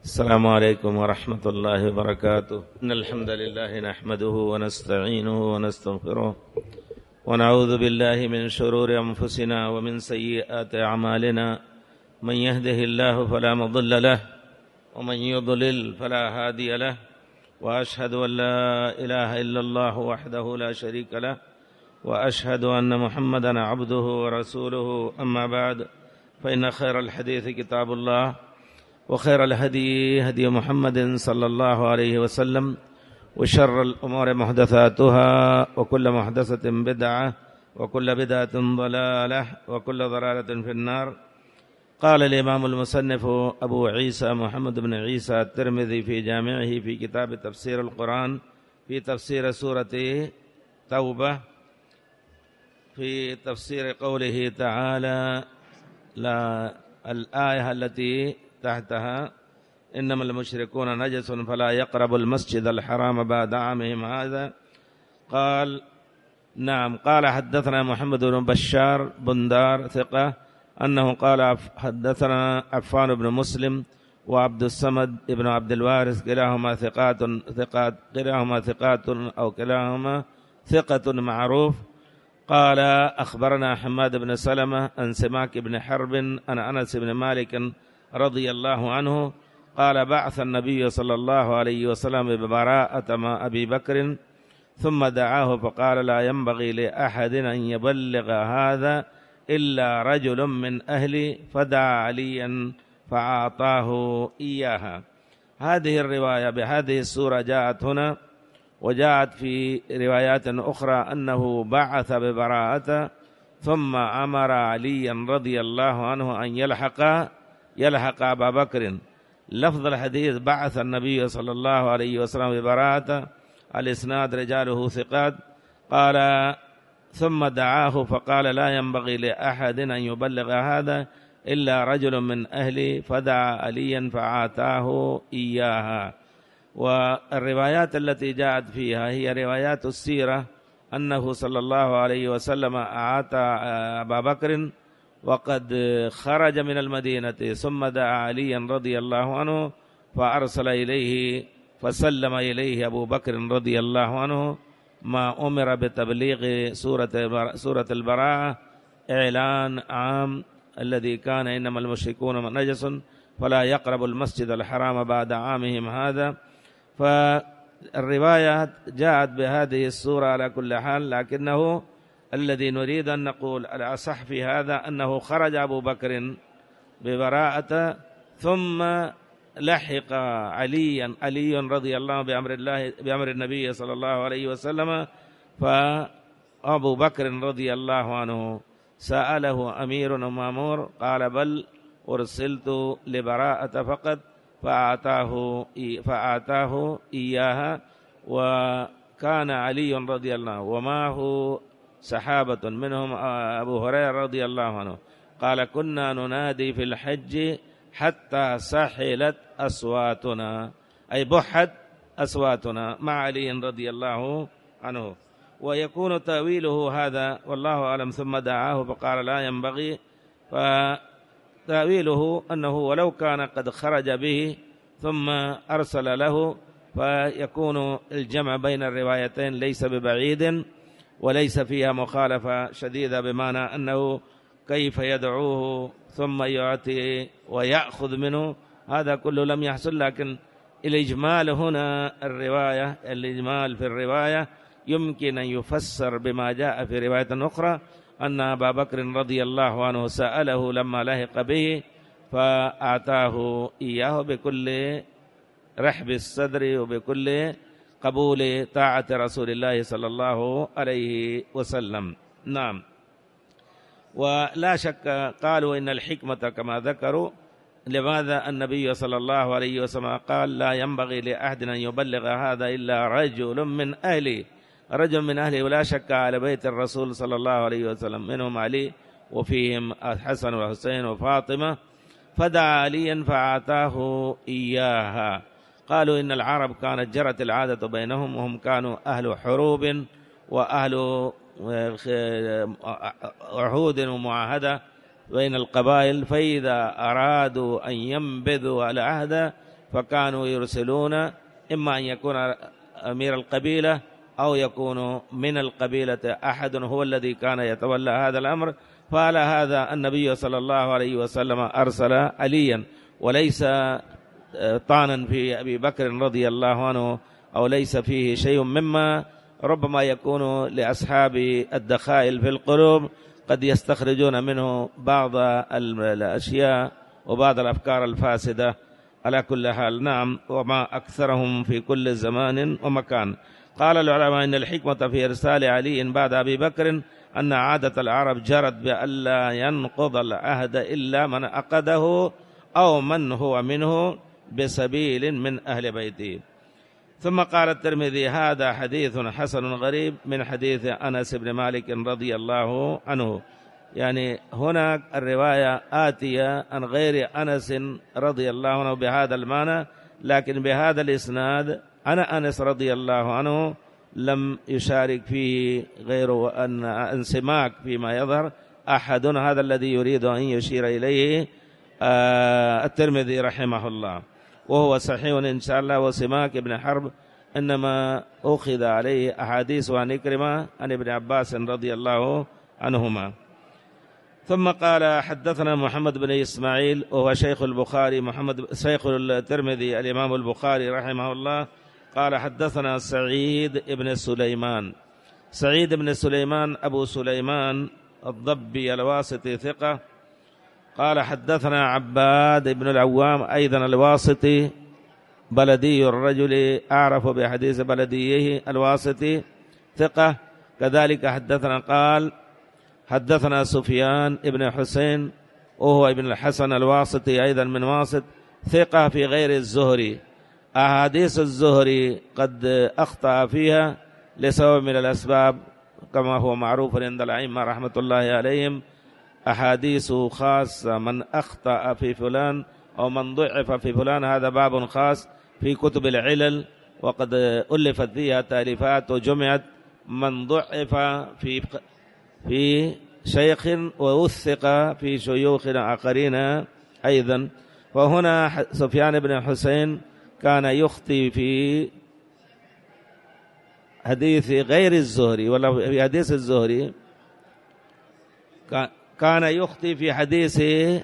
السلام عليكم ورحمة الله وبركاته. إن الحمد لله نحمده ونستعينه ونستغفره ونعوذ بالله من شرور أنفسنا ومن سيئات أعمالنا. من يهده الله فلا مضل له ومن يضلل فلا هادي له، وأشهد أن لا إله إلا الله وحده لا شريك له، وأشهد أن محمدا عبده ورسوله. أما بعد، فإن خير الحديث كتاب الله، وخير الهدي هدي محمد صلى الله عليه وسلم، وشر الأمور محدثاتها، وكل محدثة بدعة، وكل بدعة ضلالة، وكل ضلالة في النار. قال الإمام المصنف أبو عيسى محمد بن عيسى الترمذي في جامعه في كتاب تفسير القرآن في تفسير سورة توبة، في تفسير قوله تعالى الآية التي تحتها: إنما المشركون نجس فلا يقربوا المسجد الحرام بعد عامهم هذا. قال: نعم. قال: حدثنا محمد بن بشار بندار ثقة أنه قال حدثنا عفان بن مسلم وعبد الصمد بن عبد الوارث كلاهما ثقات أو كلاهما ثقة معروف. قال: أخبرنا حماد بن سلمة عن سماك بن حرب عن أنس بن مالك رضي الله عنه قال: بعث النبي صلى الله عليه وسلم ببراءة مع أبي بكر، ثم دعاه فقال: لا ينبغي لأحد أن يبلغ هذا إلا رجل من أهلي، فدعا عليا فأعطاه إياها. هذه الرواية بهذه السورة جاءت هنا، وجاءت في روايات أخرى أنه بعث ببراءة ثم أمر عليا رضي الله عنه أن يلحق أبا بكر. لفظ الحديث: بعث النبي صلى الله عليه وسلم ببراءة، الإسناد رجاله ثقات. قال: ثم دعاه فقال: لا ينبغي لأحد أن يبلغ هذا إلا رجل من أهلي، فدعا عليا فآتاه إياها. والروايات التي جاءت فيها هي روايات السيرة، أنه صلى الله عليه وسلم أعطى أبا بكر وقد خرج من المدينة، ثم دعا عليا رضي الله عنه فأرسل إليه، فسلم إليه أبو بكر رضي الله عنه ما أمر بتبليغ سورة البراءة، إعلان عام الذي كان: إنما المشركون نجس فلا يقرب المسجد الحرام بعد عامهم هذا. فالرواية جاءت بهذه السورة على كل حال، لكنه الذي نريد أن نقول الأصح في هذا أنه خرج أبو بكر ببراءة، ثم لحق علي رضي الله بأمر النبي صلى الله عليه وسلم. فأبو بكر رضي الله عنه سأله أمير مامور، قال: بل أرسلت لبراءة فقط، فأعطاه إياها. وكان علي رضي الله ومعه سحابة منهم أبو هريرة رضي الله عنه قال: كنا ننادي في الحج حتى سحلت أصواتنا، أي بحت أصواتنا مع علي رضي الله عنه. ويكون تأويله هذا والله أعلم. ثم دعاه فقال: لا ينبغي، فتأويله أنه ولو كان قد خرج به ثم أرسل له، فيكون الجمع بين الروايتين ليس ببعيد، وليس فيها مخالفة شديدة، بمعنى أنه كيف يدعوه ثم يعطي ويأخذ منه، هذا كله لم يحصل. لكن الإجمال هنا الإجمال في الرواية يمكن أن يفسر بما جاء في رواية أخرى أن أبا بكر رضي الله عنه سأله لما لحق به فأعطاه إياه بكل رحب الصدر وبكل قبول طاعة رسول الله صلى الله عليه وسلم. نعم. ولا شك قالوا إن الحكمة كما ذكروا لماذا النبي صلى الله عليه وسلم قال: لا ينبغي لأحد أن يبلغ هذا إلا رجل من أهلي. رجل من أهلي، ولا شك على بيت الرسول صلى الله عليه وسلم، منهم علي وفيهم الحسن والحسين وفاطمة. فدعا عليا فأعطاه إياها. قالوا إن العرب كانت جرت العادة بينهم، وهم كانوا أهل حروب وأهل عهود ومعاهدة بين القبائل، فإذا أرادوا أن ينبذوا العهد فكانوا يرسلون إما أن يكون أمير القبيلة أو يكون من القبيلة أحد هو الذي كان يتولى هذا الأمر. فعلى هذا النبي صلى الله عليه وسلم أرسل عليا، وليس طعنا في أبي بكر رضي الله عنه، أو ليس فيه شيء مما ربما يكون لأصحاب الدخائل في القلوب قد يستخرجون منه بعض الأشياء وبعض الأفكار الفاسدة. على كل حال نعم، وما أكثرهم في كل زمان ومكان. قال العلماء إن الحكمة في إرسال علي بعد أبي بكر أن عادة العرب جرت بألا ينقض العهد إلا من عقده أو من هو منه بسبيل من أهل بيته. ثم قال الترمذي هذا حديث حسن غريب من حديث أنس بن مالك رضي الله عنه. يعني هناك الرواية آتية عن غير أنس رضي الله عنه بهذا المعنى، لكن بهذا الإسناد أنا أنس رضي الله عنه لم يشارك فيه غير أن سماك فيما يظهر أحد. هذا الذي يريد أن يشير إليه الترمذي رحمه الله، وهو صحيح إن شاء الله. وسماك بن حرب إنما أخذ عليه أحاديث عن إكرمة عن ابن عباس رضي الله عنهما. ثم قال حدثنا محمد بن إسماعيل وهو شيخ البخاري، شيخ الترمذي الإمام البخاري رحمه الله. قال حدثنا سعيد بن سليمان. سعيد بن سليمان أبو سليمان الضبي الواسطي ثقة. قال حدثنا عباد بن العوام أيضا الواسطي بلدي الرجل، أعرف بحديث بلديه الواسطي ثقة. كذلك حدثنا قال حدثنا سفيان ابن حسين وهو ابن الحسن الواسطي أيضا من واسط ثقة في غير الزهري. أحاديث الزهري قد أخطأ فيها لسبب من الأسباب كما هو معروف عند الأئمة رحمة الله عليهم. أحاديث خاصة من أخطأ في فلان أو من ضعف في فلان، هذا باب خاص في كتب العلل، وقد ألفت فيها تأليفات وجمعت من ضعف في شيخ ووثق في شيوخ آخرين أيضا. وهنا سفيان بن حسين كان يخطي في حديث غير الزهري، ولا في حديث الزهري كان يخطي في حديث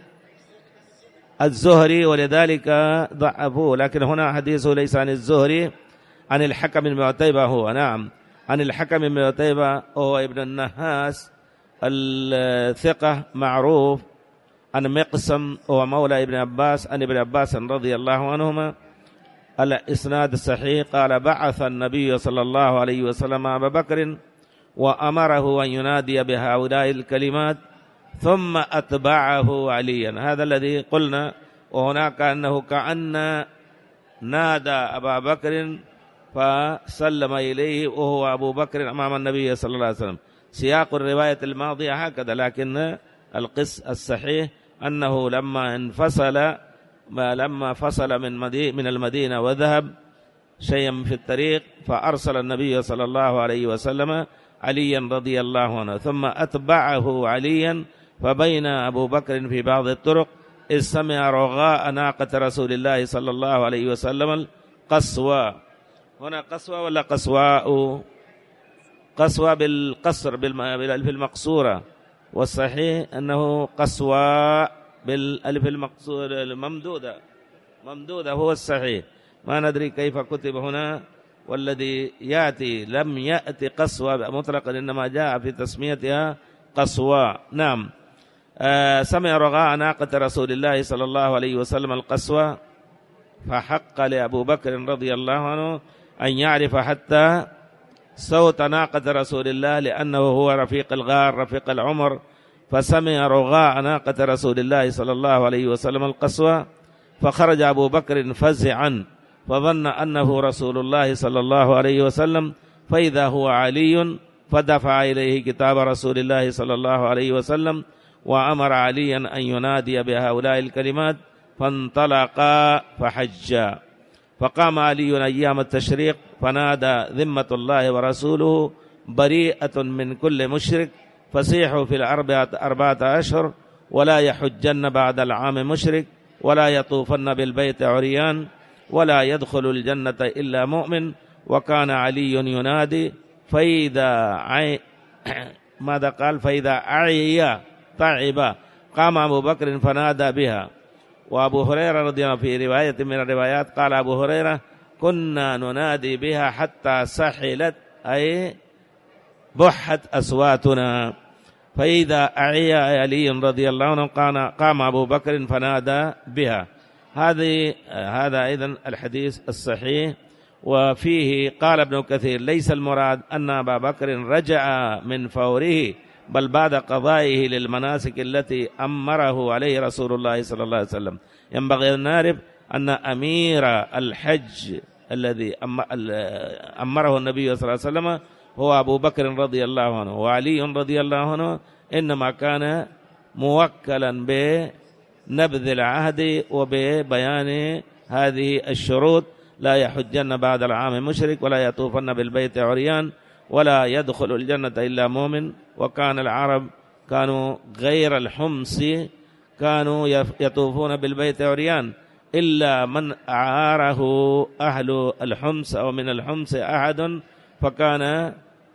الزهري ولذلك ضعفوه. لكن هنا حديثه ليس عن الزهري، عن الحكم بن عتيبة هو، نعم عن الحكم بن عتيبة هو ابن النهاس الثقة معروف، عن مقسم هو مولى ابن عباس عن ابن عباس رضي الله عنهما. الإسناد الصحيح قال بعث النبي صلى الله عليه وسلم أبا بكر وأمره أن ينادي بهؤلاء الكلمات ثم أتبعه عليا. هذا الذي قلنا. وهناك أنه كأن نادى أبا بكر فسلم إليه وهو أبو بكر أمام النبي صلى الله عليه وسلم. سياق الرواية الماضية هكذا، لكن القص الصحيح أنه لما فصل من المدينة وذهب شيئا في الطريق فأرسل النبي صلى الله عليه وسلم عليا رضي الله عنه، ثم أتبعه عليا. فبين أبو بكر في بعض الطرق إذ سمع رغاء ناقة رسول الله صلى الله عليه وسلم القصوى. هنا قصوى ولا قصواء؟ قصوى بالقصر بالألف المقصورة، والصحيح أنه قصواء بالألف المقصورة الممدودة هو الصحيح. ما ندري كيف كتب هنا، والذي يأتي لم يأتي قصوى مطلقا، إنما جاء في تسميتها قصواء. نعم. سمع رغاء ناقة رسول الله صلى الله عليه وسلم القصوى، فحق لأبو بكر رضي الله عنه أن يعرف حتى صوت ناقة رسول الله، لأنه هو رفيق الغار رفيق العمر. فسمع رغاء ناقة رسول الله صلى الله عليه وسلم القصوى، فخرج أبو بكر فزعا فظن أنه رسول الله صلى الله عليه وسلم، فإذا هو علي، فدفع إليه كتاب رسول الله صلى الله عليه وسلم وأمر عليا أن ينادي بهؤلاء الكلمات، فانطلقا فحجا. فقام علي أيام التشريق فنادى ذمة الله ورسوله بريئة من كل مشرك، فسيحوا في أربعة أشهر، ولا يحجن بعد العام مشرك، ولا يطوفن بالبيت عريان، ولا يدخل الجنة إلا مؤمن. وكان علي ينادي ماذا قال؟ فإذا أعي تعب قام أبو بكر فنادى بها. وأبو هريرة رضي الله عنه في رواية من الروايات قال أبو هريرة: كنا ننادي بها حتى سحلت، أي بحت أصواتنا. فإذا أعي علي رضي الله عنه قام أبو بكر فنادى بها. هذا أيضا الحديث الصحيح. وفيه قال ابن كثير: ليس المراد أن أبا بكر رجع من فوره، بل بعد قضائه للمناسك التي أمره عليه رسول الله صلى الله عليه وسلم. ينبغي أن نعرف أن أمير الحج الذي أمره النبي صلى الله عليه وسلم هو أبو بكر رضي الله عنه، وعلي رضي الله عنه إنما كان موكلا بنبذ العهد وببيان هذه الشروط: لا يحجن بعد العام مشرك، ولا يطوفن بالبيت عريان، ولا يدخل الجنة إلا مؤمن. وكان العرب كانوا غير الحمص كانوا يطوفون بالبيت عريان، إلا من أعاره أهل الحمص أو من الحمص أحد فكان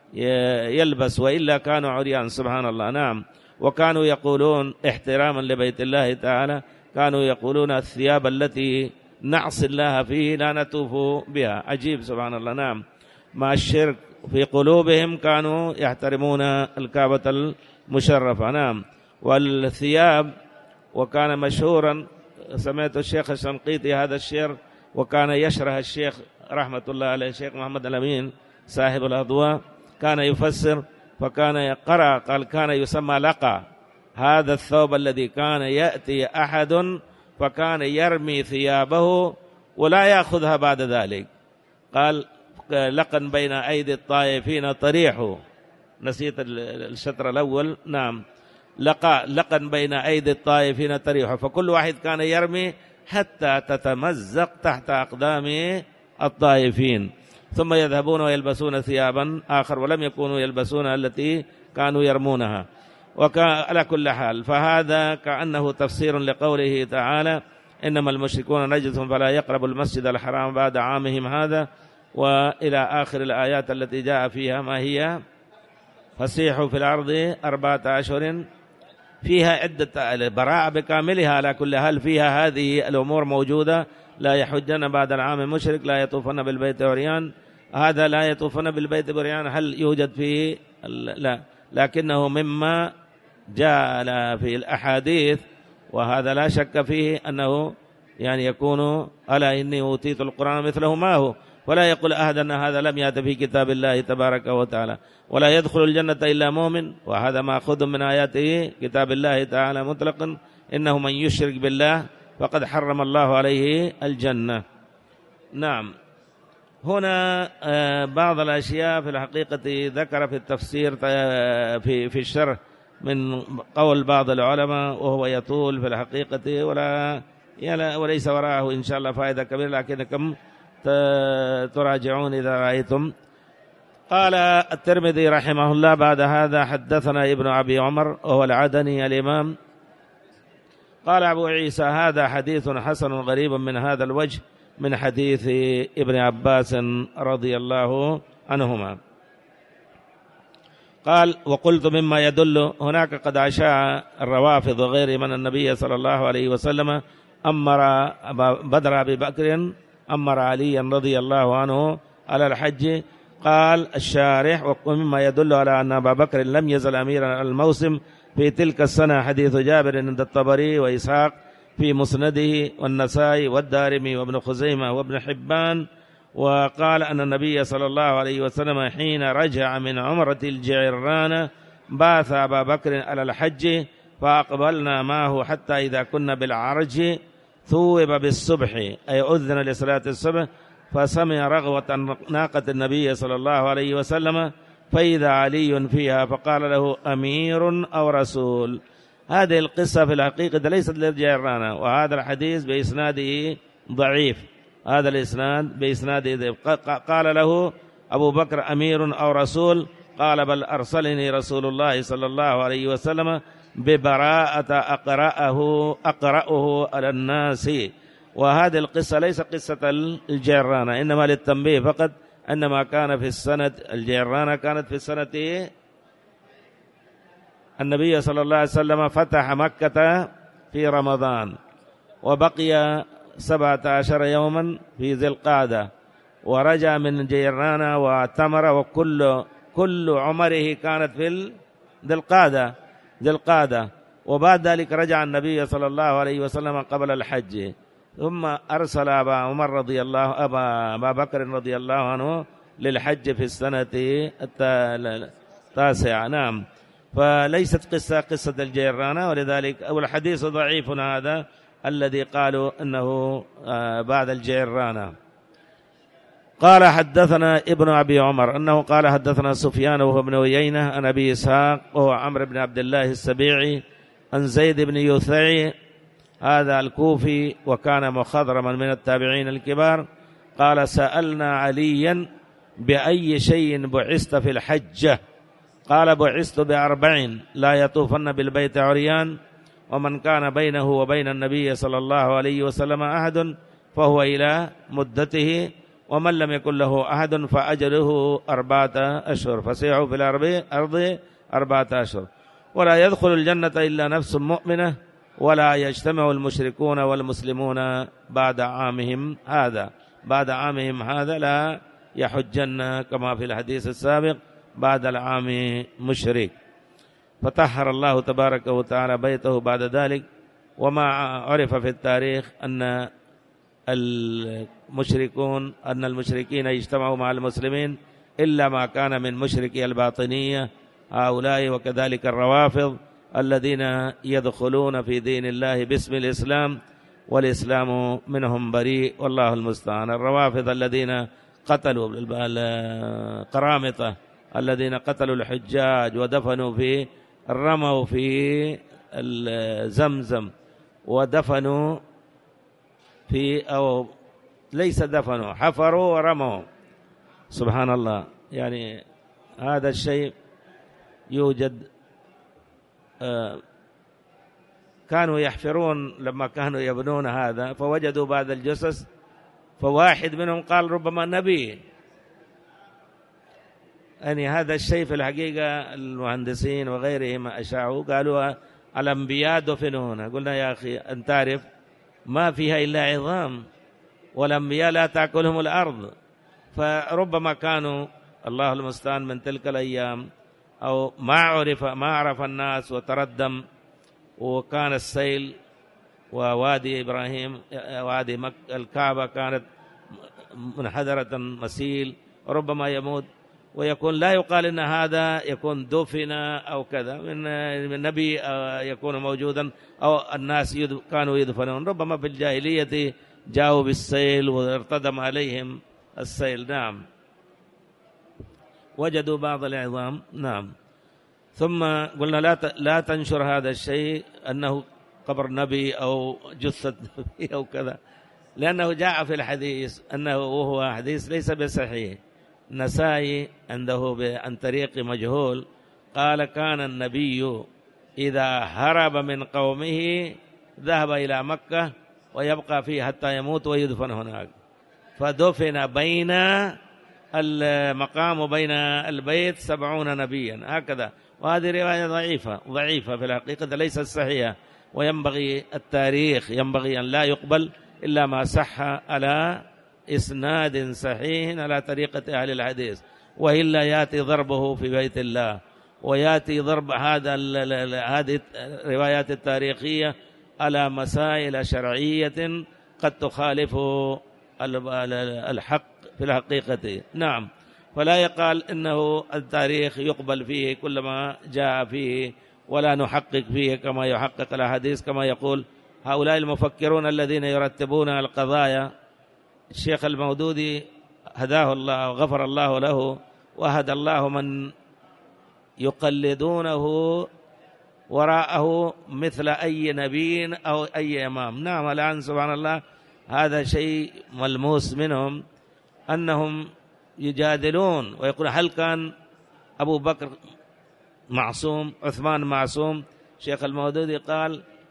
يلبس، وإلا كانوا عريان. سبحان الله. نعم. وكانوا يقولون احتراما لبيت الله تعالى، كانوا يقولون: الثياب التي نعصي الله فيه لا نطوف بها. عجيب، سبحان الله. نعم. مع الشرك في قلوبهم كانوا يحترمون الكعبة المشرفة. نعم. والثياب، وكان مشهورا، سمعت الشيخ الشنقيطي هذا الشعر وكان يشرح الشيخ رحمة الله عليه الشيخ محمد الأمين صاحب الأضواء، كان يفسر فكان يقرأ قال: كان يسمى لقى، هذا الثوب الذي كان يأتي أحد فكان يرمي ثيابه ولا يأخذها بعد ذلك. قال: لقن بين أيدي الطائفين طريح، نسيت الشطر الأول. نعم. لقن بين أيدي الطائفين طريح، فكل واحد كان يرمي حتى تتمزق تحت أقدام الطائفين، ثم يذهبون ويلبسون ثيابا آخر ولم يكونوا يلبسون التي كانوا يرمونها. على كل حال، فهذا كأنه تفسير لقوله تعالى: إنما المشركون نجس فلا يقربوا المسجد الحرام بعد عامهم هذا، وإلى آخر الآيات التي جاء فيها ما هي: فسيحوا في الأرض 4 أشهر، فيها عدة براءة بكاملها. على كل حال فيها هذه الأمور موجودة: لا يحجن بعد العام مشرك، لا يطوفن بالبيت عريان. هذا لا يطوفن بالبيت عريان هل يوجد فيه؟ لا، لكنه مما جاء في الأحاديث، وهذا لا شك فيه أنه يعني يكون: ألا إني أوتيت القرآن مثله ما هو. ولا يقول أحد أن هذا لم يأت في كتاب الله تبارك وتعالى. ولا يدخل الجنة إلا مؤمن، وهذا مأخوذ من آياته كتاب الله تعالى مطلقا: إنه من يشرك بالله فقد حرم الله عليه الجنة. نعم. هنا بعض الأشياء في الحقيقة ذكر في التفسير في الشرح من قول بعض العلماء، وهو يطول في الحقيقة وليس وراءه إن شاء الله فائدة كبيرة، لكنكم تراجعون إذا رأيتم. قال الترمذي رحمه الله بعد هذا: حدثنا ابن أبي عمر وهو العدني الإمام قال أبو عيسى: هذا حديث حسن غريب من هذا الوجه من حديث ابن عباس رضي الله عنهما. قال: وقلت مما يدل، هناك قد أشاع الروافض وغير من النبي صلى الله عليه وسلم أمر بدر أبي بكر أمر عليا رضي الله عنه على الحج. قال الشارح: ومما يدل على أن أبا بكر لم يزل أميرا الموسم في تلك السنة حديث جابر عند الطبري وإسحاق في مسنده، والنسائي والدارمي وابن خزيمة وابن حبان. وقال أن النبي صلى الله عليه وسلم حين رجع من عمرة الجعرانة بعث أبا بكر على الحج، فأقبلنا معه حتى إذا كنا بالعرج ثوب بالصبح، أي أذن لصلاة الصبح، فسمع رغوة ناقة النبي صلى الله عليه وسلم، فإذا علي فيها فقال له: أمير أو رسول. هذه القصة في الحقيقة ليست للجيرانة، وهذا الحديث بإسناده ضعيف. هذا الإسناد بإسناده قال له أبو بكر: أمير أو رسول؟ قال: بل أرسلني رسول الله صلى الله عليه وسلم ببراءة أقرأه على الناس. وهذه القصة ليس قصة الجيرانة، إنما للتنبيه فقط، إنما كان في السنة الجيرانة كانت في السنة النبي صلى الله عليه وسلم فتح مكة في رمضان، وبقي 17 يوما في ذي القعدة، ورجع من جيرانة واعتمر، وكل عمره كانت في ذي القعدة. وبعد ذلك رجع النبي صلى الله عليه وسلم قبل الحج، ثم أرسل أبا بكر رضي الله عنه للحج في السنة التاسعة. نعم، فليست قصة الجيرانة، ولذلك أو الحديث ضعيف هذا الذي قالوا أنه بعد الجيرانة. قال حدثنا ابن أبي عمر أنه قال حدثنا سفيان وهو ابن عيينة عن أبي إسحاق وهو عمرو بن عبد الله السبيعي عن زيد بن يثعي هذا الكوفي وكان مخضرما من التابعين الكبار، قال سألنا عليا بأي شيء بعثت في الحجة؟ قال بعثت ب4 لا يطوفن بالبيت عريان، ومن كان بينه وبين النبي صلى الله عليه وسلم أحد فهو إلى مدته، ومن لم يكن له أحد فأجله 4 أشهر، فسيحوا في الأرض 4 أشهر. ولا يدخل الجنة إلا نفس مؤمنة، ولا يجتمع المشركون والمسلمون بعد عامهم هذا لا يحجن كما في الحديث السابق بعد العام مشرك. فطهر الله تبارك وتعالى بيته بعد ذلك. وما عرف في التاريخ أن المشركين يجتمعوا مع المسلمين إلا ما كان من مشركي الباطنية هؤلاء، وكذلك الروافض الذين يدخلون في دين الله باسم الإسلام والإسلام منهم بريء، والله المستعان. الروافض الذين قتلوا القرامطة الذين قتلوا الحجاج ودفنوا في رموا في زمزم، ودفنوا في أو ليس دفنوا، حفروا ورموا. سبحان الله، يعني هذا الشيء يوجد. كانوا يحفرون لما كانوا يبنون هذا، فوجدوا بعض الجثث، فواحد منهم قال ربما نبي. يعني هذا الشيء في الحقيقة المهندسين وغيرهم أشاعوا، قالوا الأنبياء دفنوا هنا. قلنا يا أخي أن تعرف ما فيها إلا عظام، والأنبياء لا تأكلهم الأرض، فربما كانوا الله المستعان من تلك الأيام أو ما عرف الناس وتردم، وكان السيل ووادي إبراهيم وادي الكعبة كانت منحدرة مسيل، ربما يموت ويكون لا يقال إن هذا يكون دفن أو كذا من نبي يكون موجودا، أو الناس كانوا يدفنون. ربما في الجاهلية جاءوا بالسيل وارتدم عليهم السيل. نعم، وجدوا بعض العظام. نعم، ثم قلنا لا تنشر هذا الشيء أنه قبر نبي أو جثة نبي أو كذا، لأنه جاء في الحديث أنه وهو حديث ليس بصحيح. النسائي عنده عن طريق مجهول قال كان النبي إذا هرب من قومه ذهب إلى مكة ويبقى فيه حتى يموت ويدفن هناك، فدفن بين المقام وبين البيت 70 نبيا هكذا. وهذه رواية ضعيفة في الحقيقة، ليست صحيحة، وينبغي التاريخ ينبغي أن لا يقبل إلا ما صح على إسناد صحيح على طريقة أهل الحديث، وإلا يأتي ضربه في بيت الله، ويأتي ضرب هذه الروايات التاريخية على مسائل شرعية قد تخالف الحق في الحقيقة. نعم، فلا يقال إنه التاريخ يقبل فيه كل ما جاء فيه، ولا نحقق فيه كما يحقق الحديث، كما يقول هؤلاء المفكرون الذين يرتبون القضايا. الشيخ المودودي هداه الله وغفر الله له، وهدى الله من يقلدونه وراءه مثل أي نبي أو أي إمام. نعم، الآن سبحان الله هذا شيء ملموس منهم، أنهم يجادلون ويقول هل كان أبو بكر معصوم، عثمان معصوم؟ شيخ المودودي قال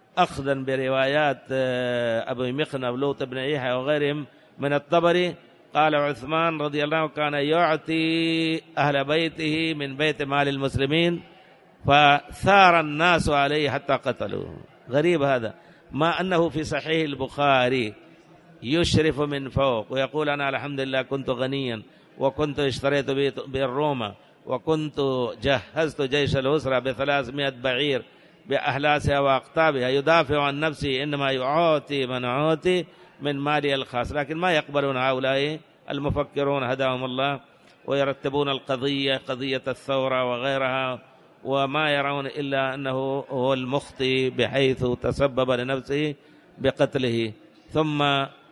أخذا بروايات أبي مخنف لوط بن يحيى وغيرهم من الطبري، قال عثمان رضي الله عنه كان يعطي أهل بيته من بيت مال المسلمين فثار الناس عليه حتى قتلوه. غريب هذا، ما أنه في صحيح البخاري يشرف من فوق ويقول أنا الحمد لله كنت غنيا وكنت اشتريت بالروما وكنت جهزت جيش الأسرة ب300 بعير بأهلاسها وأقطابها يدافع عن نفسه، إنما يعطي من عطي من مالي الخاص. لكن ما يقبلون هؤلاء المفكرون هداهم الله، ويرتبون القضية قضية الثورة وغيرها، وما يرون إلا أنه هو المخطئ بحيث تسبب لنفسه بقتله، ثم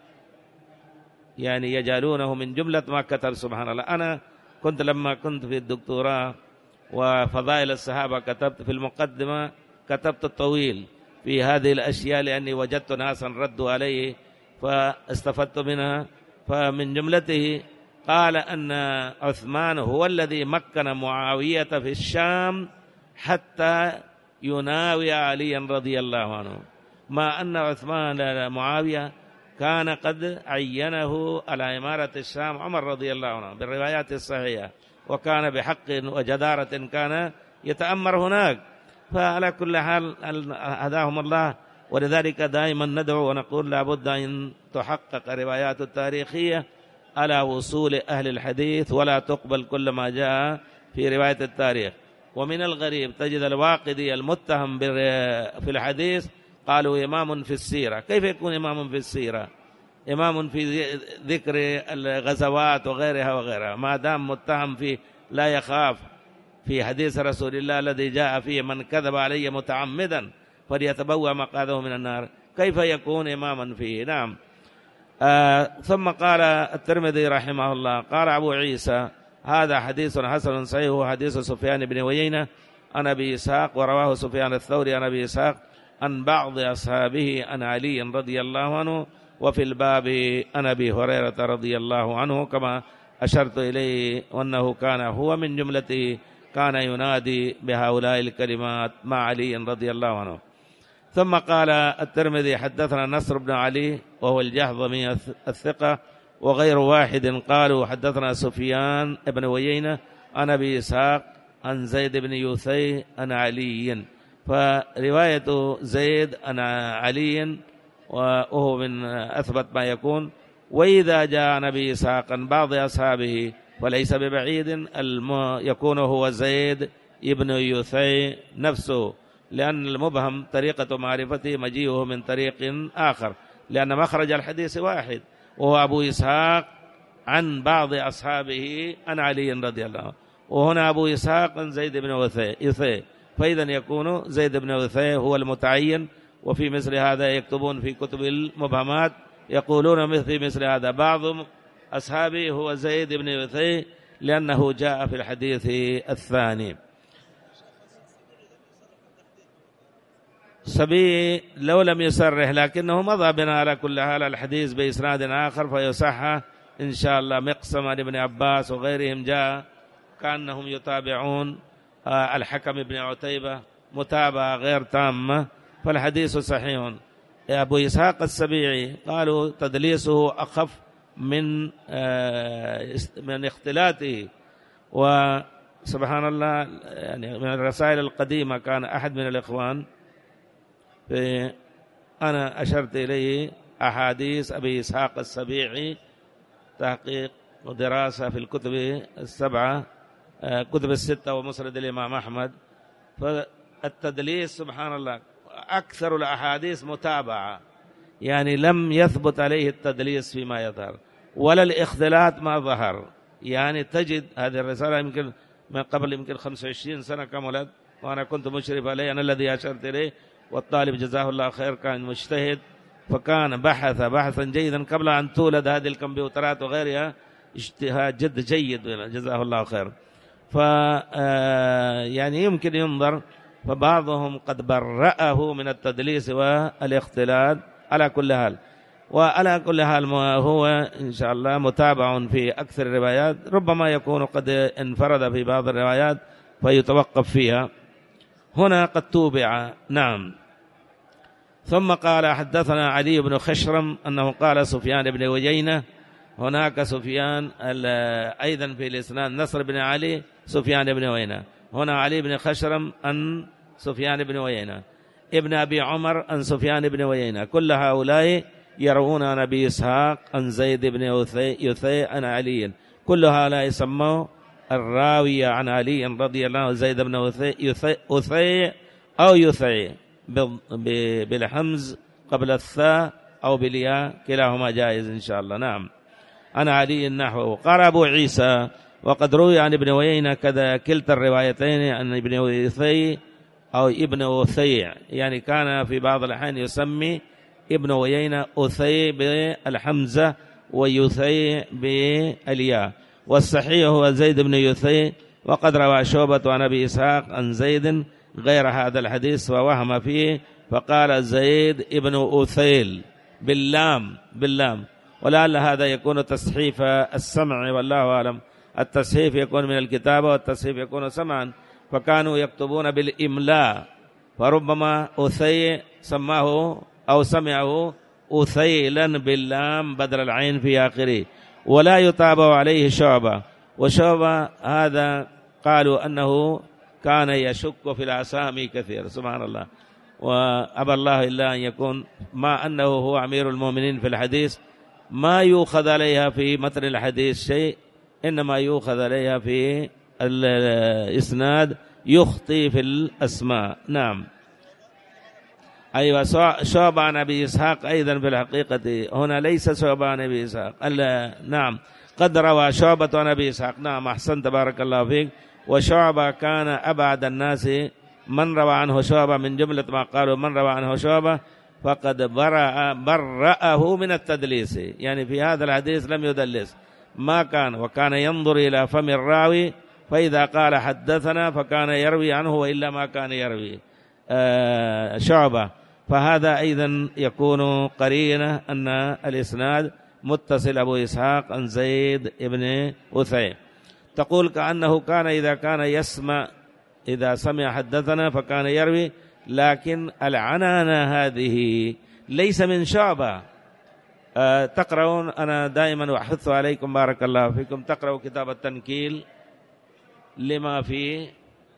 يعني يجعلونه من جملة ما كتب. سبحان الله. أنا كنت لما كنت في الدكتوراه وفضائل الصحابة كتبت في المقدمة، كتبت الطويل في هذه الأشياء لأني وجدت ناسا ردوا عليه فاستفدت منها. فمن جملته قال أن عثمان هو الذي مكن معاوية في الشام حتى يناوي عليا رضي الله عنه، ما أن عثمان معاوية كان قد عينه على إمارة الشام عمر رضي الله عنه بالروايات الصحيحة، وكان بحق وجدارة كان يتأمر هناك. فعلى كل حال هداهم الله. ولذلك دائما ندعو ونقول لابد أن تحقق روايات التاريخية على وصول أهل الحديث، ولا تقبل كل ما جاء في رواية التاريخ. ومن الغريب تجد الواقدي المتهم في الحديث قالوا إمام في السيرة. كيف يكون إمام في السيرة؟ إمام في ذكر الغزوات وغيرها وغيرها، ما دام متهم فيه لا يخاف في حديث رسول الله الذي جاء فيه من كذب علي متعمدا فليتبوأ مقعده من النار، كيف يكون إماما فيه؟ نعم. ثم قال الترمذي رحمه الله قال أبو عيسى هذا حديث حسن صحيح، هو حديث سفيان بن عيينة عن أبي إسحاق، ورواه سفيان الثوري عن أبي إسحاق عن بعض أصحابه عن علي رضي الله عنه، وفي الباب عن أبي هريرة رضي الله عنه كما أشرت إليه، وأنه كان هو من جملته كان ينادي بهؤلاء الكلمات مع علي رضي الله عنه. ثم قال الترمذي حدثنا نصر بن علي وهو الجهضمي الثقة وغير واحد قالوا حدثنا سفيان بن عيينة عن أبي إسحاق عن زيد بن يوثي عن علي. فرواية زيد عن علي وهو من أثبت ما يكون. وإذا جاء نبي إسحاق عن بعض أصحابه وليس ببعيد يكون هو زيد ابن يوثي نفسه، لأن المبهم طريقة معرفته مجيئه من طريق آخر، لأن مخرج الحديث واحد وهو أبو إسحاق عن بعض أصحابه عن علي رضي الله عنه، وهنا أبو إسحاق عن زيد بن يوثي، فإذا يكون زيد بن يوثي هو المتعين. وفي مثل هذا يكتبون في كتب المبهمات يقولون في مثل هذا بعض أصحابه هو زيد بن يوثي لأنه جاء في الحديث الثاني. صبي لو لم يصرح لكنه مضى بنا على كل حال الحديث بإسناد آخر فيصح إن شاء الله. مقسم عن ابن عباس وغيرهم جاء كأنهم يتابعون الحكم بن عتيبة متابعة غير تامة، فالحديث صحيح. أبو إسحاق السبيعي قالوا تدليسه أخف من اختلاته. وسبحان الله يعني من الرسائل القديمة كان أحد من الإخوان أنا أشرت إليه أحاديث أبي إسحاق السبيعي تحقيق ودراسة في الكتب السبعة كتب الستة ومسند الإمام أحمد. فالتدليس سبحان الله أكثر الأحاديث متابعة، يعني لم يثبت عليه التدليس فيما يظهر ولا الاختلاط ما ظهر. يعني تجد هذه الرسالة يمكن من قبل يمكن 25 سنة كملت وأنا كنت مشرف عليه، أنا الذي أشرت إليه، والطالب جزاه الله خير كان مجتهد فكان بحثا جيدا قبل أن تولد هذه الكمبيوترات وغيرها، اجتهاد جد جيد جزاه الله خير. يعني يمكن ينظر، فبعضهم قد برأه من التدليس والاختلاط على كل حال. وعلى كل حال هو إن شاء الله متابع في أكثر الروايات، ربما يكون قد انفرد في بعض الروايات فيتوقف فيها، هنا قد توبع. نعم. ثم قال حدثنا علي بن خشرم أنه قال سفيان بن عيينة. هناك سفيان أيضا في الإسناد نصر بن علي سفيان بن عيينة، هنا علي بن خشرم أن سفيان بن عيينة، ابن أبي عمر أن سفيان بن عيينة، كل هؤلاء يروون عن أبي إسحاق عن زيد بن يثي عن علي، كل هؤلاء يسموا الراوي عن علي رضي الله عنه زيد بن أثي أو يثي بالحمز قبل الثاء أو بالياء، كلاهما جائز إن شاء الله. نعم. عن علي نحوه. قال أبو عيسى وقد روي عن ابن عيينة كذا كلتا الروايتين عن ابن يثي أو ابن أثي، يعني كان في بعض الأحيان يسمي ابن عيينة أثي بالحمزة ويثي بالياء، والصحيح هو زيد بن يثي. وقد روى شعبة عن أبي إسحاق عن زيد غير هذا الحديث ووهم فيه فقال زيد ابن أثيل باللام، ولعل هذا يكون تصحيف السمع والله أعلم. التصحيف يكون من الكتابة والتصحيف يكون سمعا، فكانوا يكتبون بالإملاء، فربما أثي سماه أو سمعه أثيلا باللام بدل العين في آخره، ولا يتابع عليه شعبة. وشعبة هذا قالوا أنه كان يشك في الأسامي كثير، سبحان الله، وأبى الله إلا أن يكون ما أنه هو أمير المؤمنين في الحديث ما يؤخذ عليها في متن الحديث شيء، إنما يؤخذ عليها في الإسناد، يخطي في الأسماء. نعم. أيوة. شعبة عن أبي إسحاق أيضا في الحقيقة هنا ليس شعبة عن أبي إسحاق، نعم، قد روى شعبة عن أبي إسحاق. نعم، أحسنت بارك الله فيك. وشعبة كان أبعد الناس من روى عنه شعبة، من جملة ما قالوا من روى عنه شعبة فقد برأه من التدليس، يعني في هذا الحديث لم يدلس ما كان، وكان ينظر إلى فم الراوي، فإذا قال حدثنا فكان يروي عنه وإلا ما كان يروي شعبة. فهذا أيضا يكون قرينة أن الإسناد متصل أبو إسحاق عن زيد ابن أثي. تقول كأنه كان إذا كان يسمع، إذا سمع حدثنا فكان يروي، لكن العنانة هذه ليس من شعبة. تقرؤون، أنا دائما أحث عليكم بارك الله فيكم تقرأوا كتاب التنكيل لما في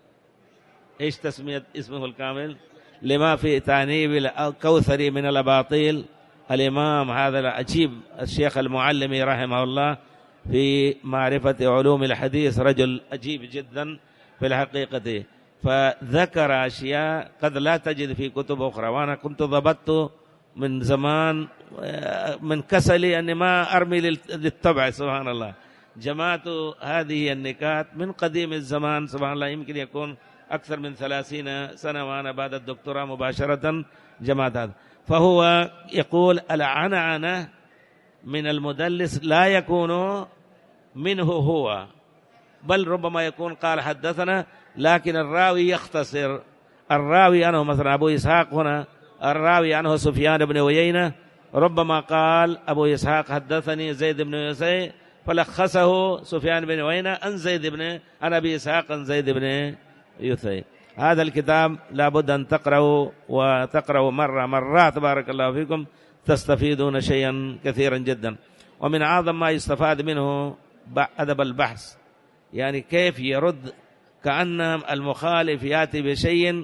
إيش تسمية اسمه الكامل، لما في تعنيب الكوثري من الأباطيل. الإمام هذا العجيب الشيخ المعلمي رحمه الله في معرفة علوم الحديث رجل عجيب جدا في الحقيقة، فذكر أشياء قد لا تجد في كتب أخرى، وأنا كنت ضبطت من زمان من كسلي أني ما أرمي للطبع. سبحان الله، جمعت هذه النكات من قديم الزمان، سبحان الله، يمكن يكون أكثر من 30 سنة، وأنا بعد الدكتوراه مباشرة جمعت هذا. فهو يقول العنعنة من المدلس لا يكون منه هو، بل ربما يكون قال حدثنا، لكن الراوي يختصر. الراوي عنه مثلا أبو إسحاق، هنا الراوي عنه سفيان بن عيينة، ربما قال أبو إسحاق حدثني زيد بن يثي، فلخصه سفيان بن عيينة عن أبي إسحاق عن زيد بن يثي. هذا الكتاب لابد أن تقرأوا، وتقرأوا مرات بارك الله فيكم، تستفيدون شيئا كثيرا جدا. ومن أعظم ما يستفاد منه أدب البحث، يعني كيف يرد، كأن المخالف يأتي بشيء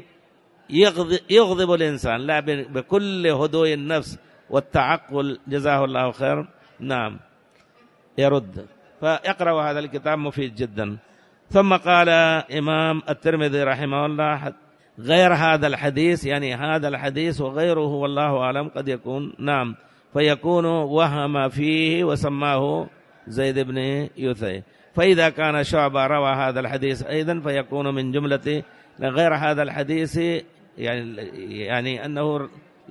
يغضب الإنسان، لا بكل هدوء النفس والتعقل، جزاه الله خير. نعم، يرد. فيقرأ هذا الكتاب مفيد جدا. ثم قال إمام الترمذي رحمه الله غير هذا الحديث، يعني هذا الحديث وغيره والله أعلم قد يكون، نعم، فيكون وهم فيه وسماه زيد بن يثي. فإذا كان شعبة روى هذا الحديث أيضا فيكون من جملة غير هذا الحديث، يعني أنه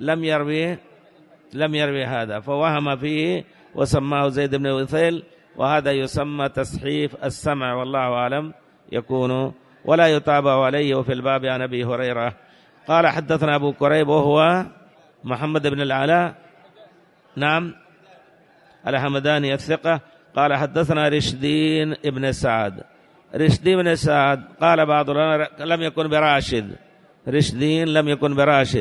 لم يروي هذا، فوهم فيه وسماه زيد بن يثيل، وهذا يسمى تصحيف السمع والله أعلم يكون، ولا يتابع عليه. وفي الباب عن أبي هريرة قال حدثنا أبو كريب وهو محمد بن العلاء، نعم، الحمداني الثقة، قال حدثنا رشدين ابن سعد. رشدين بن سعد قال بعض لم يكن براشد، رشدين لم يكن براشد،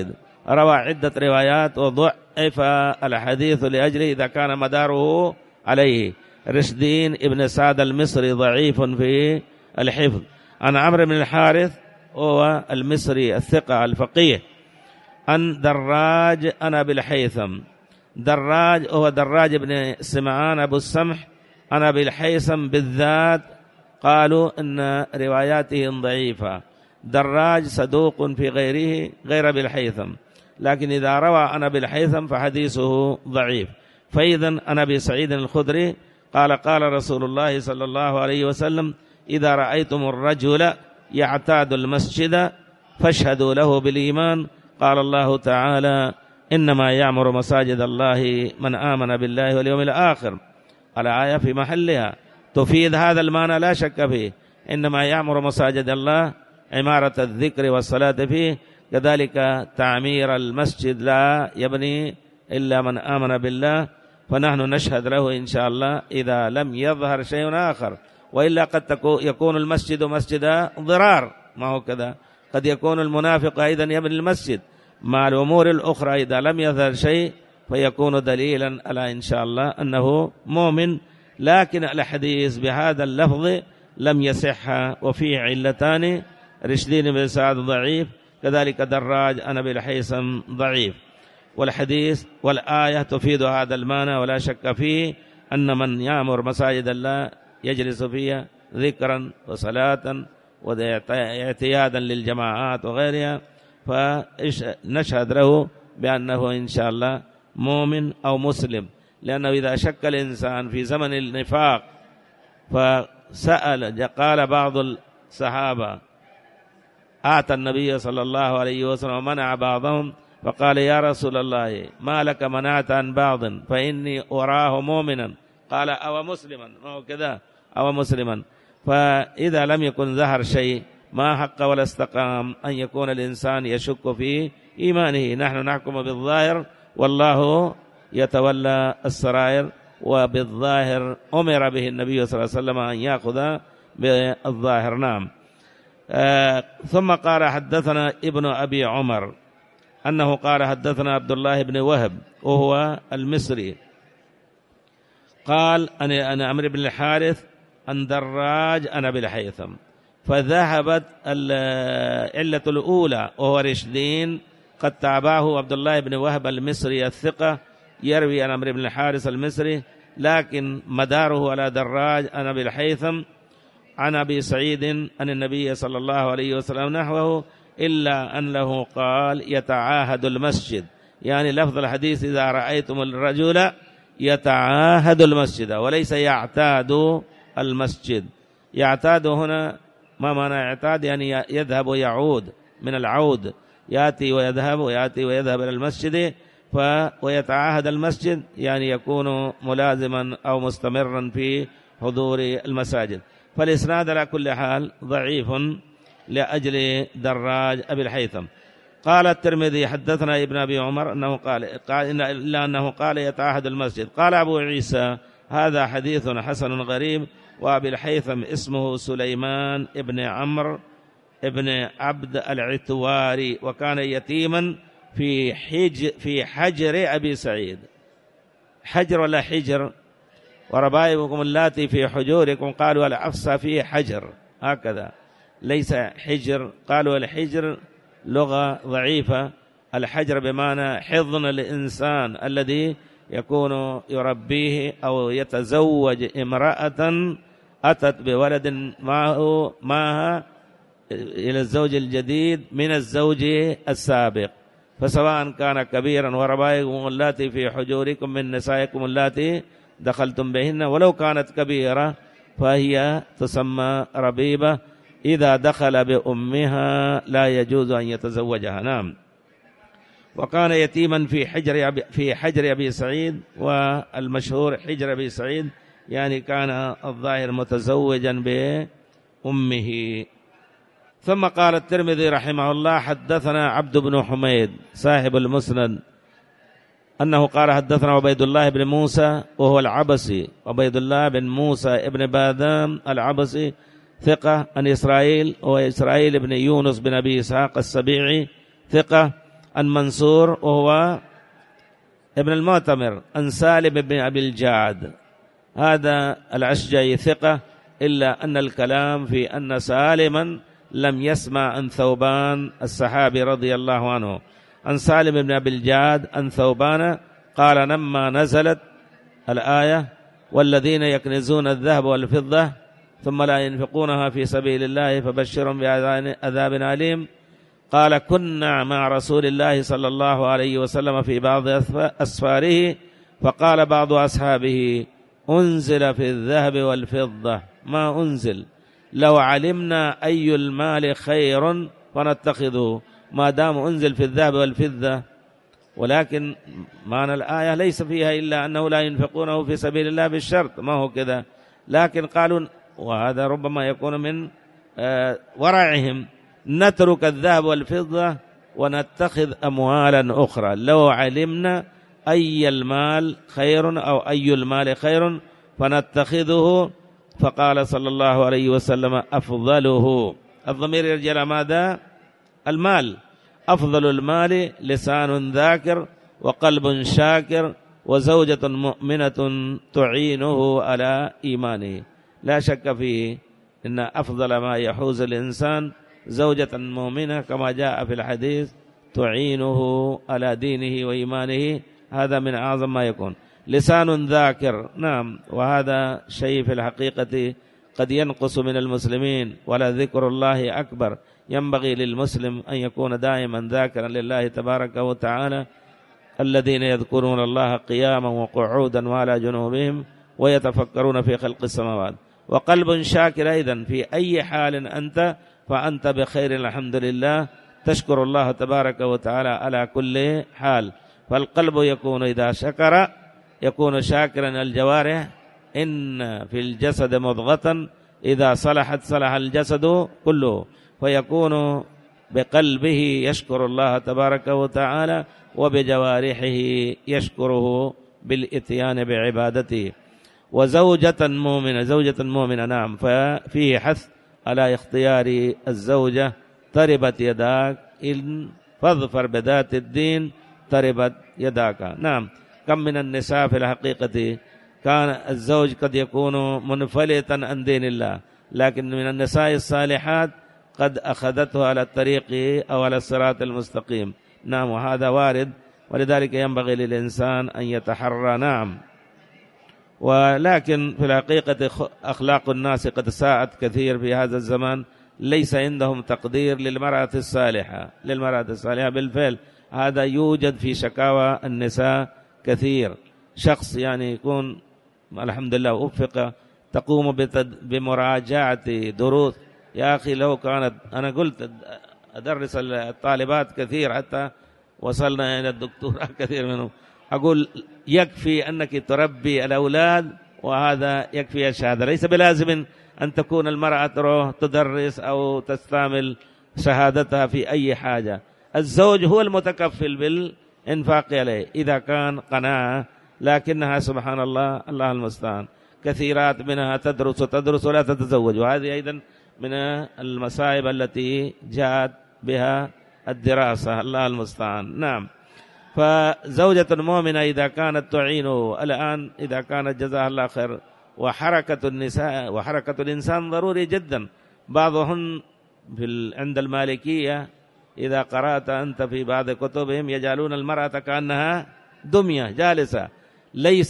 روى عدة روايات وضعف الحديث لأجله إذا كان مداره عليه. رشدين ابن سعد المصري ضعيف في الحفظ. عن عمرو بن الحارث هو المصري الثقة الفقيه. عن دراج أنا بالحيثم. دراج هو دراج بن سمعان أبو السمح أنا بالحيثم بالذات قالوا إن رواياته ضعيفة. دراج صدوق في غيره غير بالحيثم، لكن إذا روى أنا بالحيثم فحديثه ضعيف. فإذا أنا أبي سعيد الخدري قال قال رسول الله صلى الله عليه وسلم: إذا رأيتم الرجل يعتاد المسجد فاشهدوا له بالإيمان. قال الله تعالى: إنما يعمر مساجد الله من آمن بالله واليوم الآخر. الآية في محلها تفيد هذا المعنى لا شك فيه. إنما يعمر مساجد الله عمارة الذكر والصلاة فيه. كذلك تعمير المسجد لا يبني إلا من آمن بالله، فنحن نشهد له إن شاء الله إذا لم يظهر شيء آخر، وإلا قد يكون المسجد مسجد ضرار، ما هو كذا. قد يكون المنافق أيضا يبني المسجد مع الأمور الأخرى، إذا لم يظهر شيء فيكون دليلا على إن شاء الله أنه مؤمن. لكن الحديث بهذا اللفظ لم يصح، وفيه علتان: رشدين بن سعد ضعيف، كذلك دراج أنا بالحيثم ضعيف. والحديث والآية تفيد هذا المعنى ولا شك فيه، أن من يأمر مساجد الله يجلس فيها ذكرا وصلاة واعتيادا للجماعات وغيرها، فنشهد له بأنه إن شاء الله مؤمن أو مسلم. لأنه إذا شك الإنسان في زمن النفاق فسأل، قال بعض الصحابة: آتى النبي صلى الله عليه وسلم ومنع بعضهم، فقال: يا رسول الله ما لك منعت عن بعض فإني أراه مؤمنا. قال: أو مسلما، ما هو كذا، أو مسلما. فإذا لم يكن ظهر شيء ما حق ولا استقام أن يكون الإنسان يشك في إيمانه. نحن نحكم بالظاهر والله يتولى السرائر، وبالظاهر أمر به النبي صلى الله عليه وسلم أن يأخذ بالظاهر. نعم. ثم قال: حدثنا ابن أبي عمر أنه قال: حدثنا عبد الله بن وهب وهو المصري قال: أنا عمرو بن الحارث عن دراج أنا بالحيثم. فذهبت العلة الأولى وهو رشدين قد تابعه عبد الله بن وهب المصري الثقة يروي عن عمرو بن الحارث المصري، لكن مداره على دراج أنا بالحيثم عن أبي سعيد عن النبي صلى الله عليه وسلم نحوه، إلا أنه قال: يتعاهد المسجد. يعني لفظ الحديث: إذا رأيتم الرجل يتعاهد المسجد، وليس يعتاد المسجد. يعتاد هنا ما معنى يعتاد؟ يعني يذهب ويعود، من العود، يأتي ويذهب ويأتي ويذهب إلى المسجد. ويتعاهد المسجد يعني يكون ملازما أو مستمرا في حضور المساجد. فالإسناد على كل حال ضعيف لأجل دراج أبي الحيثم. قال الترمذي: حدثنا ابن أبي عمر أنه قال إلا أنه قال: يتعاهد المسجد. قال أبو عيسى: هذا حديث حسن غريب. وأبي الحيثم اسمه سليمان ابن عمرو ابن عبد العتواري، وكان يتيما في حجر أبي سعيد. حجر ولا حجر؟ وربائبكم اللاتي في حجوركم قالوا الأفصى فيه حجر، هكذا ليس حجر. قالوا الحجر لغة ضعيفة. الحجر بمعنى حضن الإنسان الذي يكون يربيه أو يتزوج امرأة أتت بولد معها إلى الزوج الجديد من الزوج السابق، فسواء كان كبيرا وربائبكم اللاتي في حجوركم من نسائكم اللاتي دخلتم بهن، ولو كانت كبيرة فهي تسمى ربيبة. إذا دخل بأمها لا يجوز أن يتزوجها. نعم. وكان يتيما في حجر أبي سعيد، والمشهور حجر أبي سعيد يعني كان الظاهر متزوجا بأمه. ثم قال الترمذي رحمه الله: حدثنا عبد بن حميد صاحب المسند أنه قال: حدثنا عبيد الله بن موسى وهو العبسي، عبيد الله بن موسى ابن باذام العبسي ثقة، عن إسرائيل وهو إسرائيل بن يونس بن أبي إسحاق السبيعي ثقة، عن منصور وهو ابن المعتمر عن سالم بن أبي الجعد. هذا الأشجعي ثقة، إلا أن الكلام في أن سالما لم يسمع عن ثوبان الصحابي رضي الله عنه. عن سالم بن أبي الجعد عن ثوبان قال لما نزلت الآية والذين يكنزون الذهب والفضة ثم لا ينفقونها في سبيل الله فبشرهم بعذاب أليم، قال كنا مع رسول الله صلى الله عليه وسلم في بعض أسفاره فقال بعض أصحابه أنزل في الذهب والفضة ما أنزل، لو علمنا أي المال خير فنتخذه، ما دام أنزل في الذهب والفضة. ولكن معنى الآية ليس فيها إلا أنه لا ينفقونه في سبيل الله بالشرط، ما هو كذا، لكن قالوا وهذا ربما يكون من ورعهم نترك الذهب والفضة ونتخذ أموالا أخرى، لو علمنا أي المال خير أو أي المال خير فنتخذه. فقال صلى الله عليه وسلم أفضله، الضمير يرجع إلى ماذا؟ المال. أفضل المال لسان ذاكر وقلب شاكر وزوجة مؤمنة تعينه على إيمانه. لا شك فيه إن أفضل ما يحوز الإنسان زوجة مؤمنة كما جاء في الحديث تعينه على دينه وإيمانه، هذا من أعظم ما يكون. لسان ذاكر، نعم، وهذا شيء في الحقيقة قد ينقص من المسلمين، ولا ذكر الله أكبر. ينبغي للمسلم أن يكون دائما ذاكرا لله تبارك وتعالى، الذين يذكرون الله قياما وقعودا وعلى جنوبهم ويتفكرون في خلق السماوات. وقلب شاكر أيضا، في أي حال أنت فأنت بخير الحمد لله، تشكر الله تبارك وتعالى على كل حال. فالقلب يكون إذا شكر يكون شاكرا. الجوارح إن في الجسد مضغة إذا صلحت صلح الجسد كله، فيكون بقلبه يشكر الله تبارك وتعالى وبجوارحه يشكره بالإتيان بعبادته. وزوجة مؤمنة، زوجة مؤمنة، نعم، ففيه حث على اختيار الزوجة. تربت يداك إن فاظفر بذات الدين تربت يداك. نعم، كم من النساء في الحقيقة كان الزوج قد يكون منفلتا عن دين الله، لكن من النساء الصالحات قد أخذته على الطريق أو على الصراط المستقيم. نعم، وهذا وارد، ولذلك ينبغي للإنسان أن يتحرى. نعم، ولكن في الحقيقة أخلاق الناس قد ساءت كثير في هذا الزمان، ليس عندهم تقدير للمرأة الصالحة. للمرأة الصالحة بالفعل هذا يوجد في شكاوى النساء كثير. شخص يعني يكون الحمد لله وفق تقوم بمراجعة دروس. يا أخي لو كانت، أنا قلت أدرس الطالبات كثير حتى وصلنا إلى الدكتوراه كثير منهم، أقول يكفي أنك تربي الأولاد وهذا يكفي الشهادة، ليس بلازم أن تكون المرأة تدرس أو تستعمل شهادتها في أي حاجة. الزوج هو المتكفل بالإنفاق عليه إذا كان قناعة، لكنها سبحان الله الله المستعان كثيرات منها تدرس ولا تتزوج، وهذه أيضا من المصائب التي جاءت بها الدراسة، الله المستعان. نعم، فزوجة مؤمنة إذا كانت تعينه الآن، إذا كانت جزاها الله خير. وحركة النساء وحركة الإنسان ضروري جدا. بعضهم عند المالكية إذا قرأت أنت في بعض كتبهم يجعلون المرأة كأنها دمية جالسة، ليس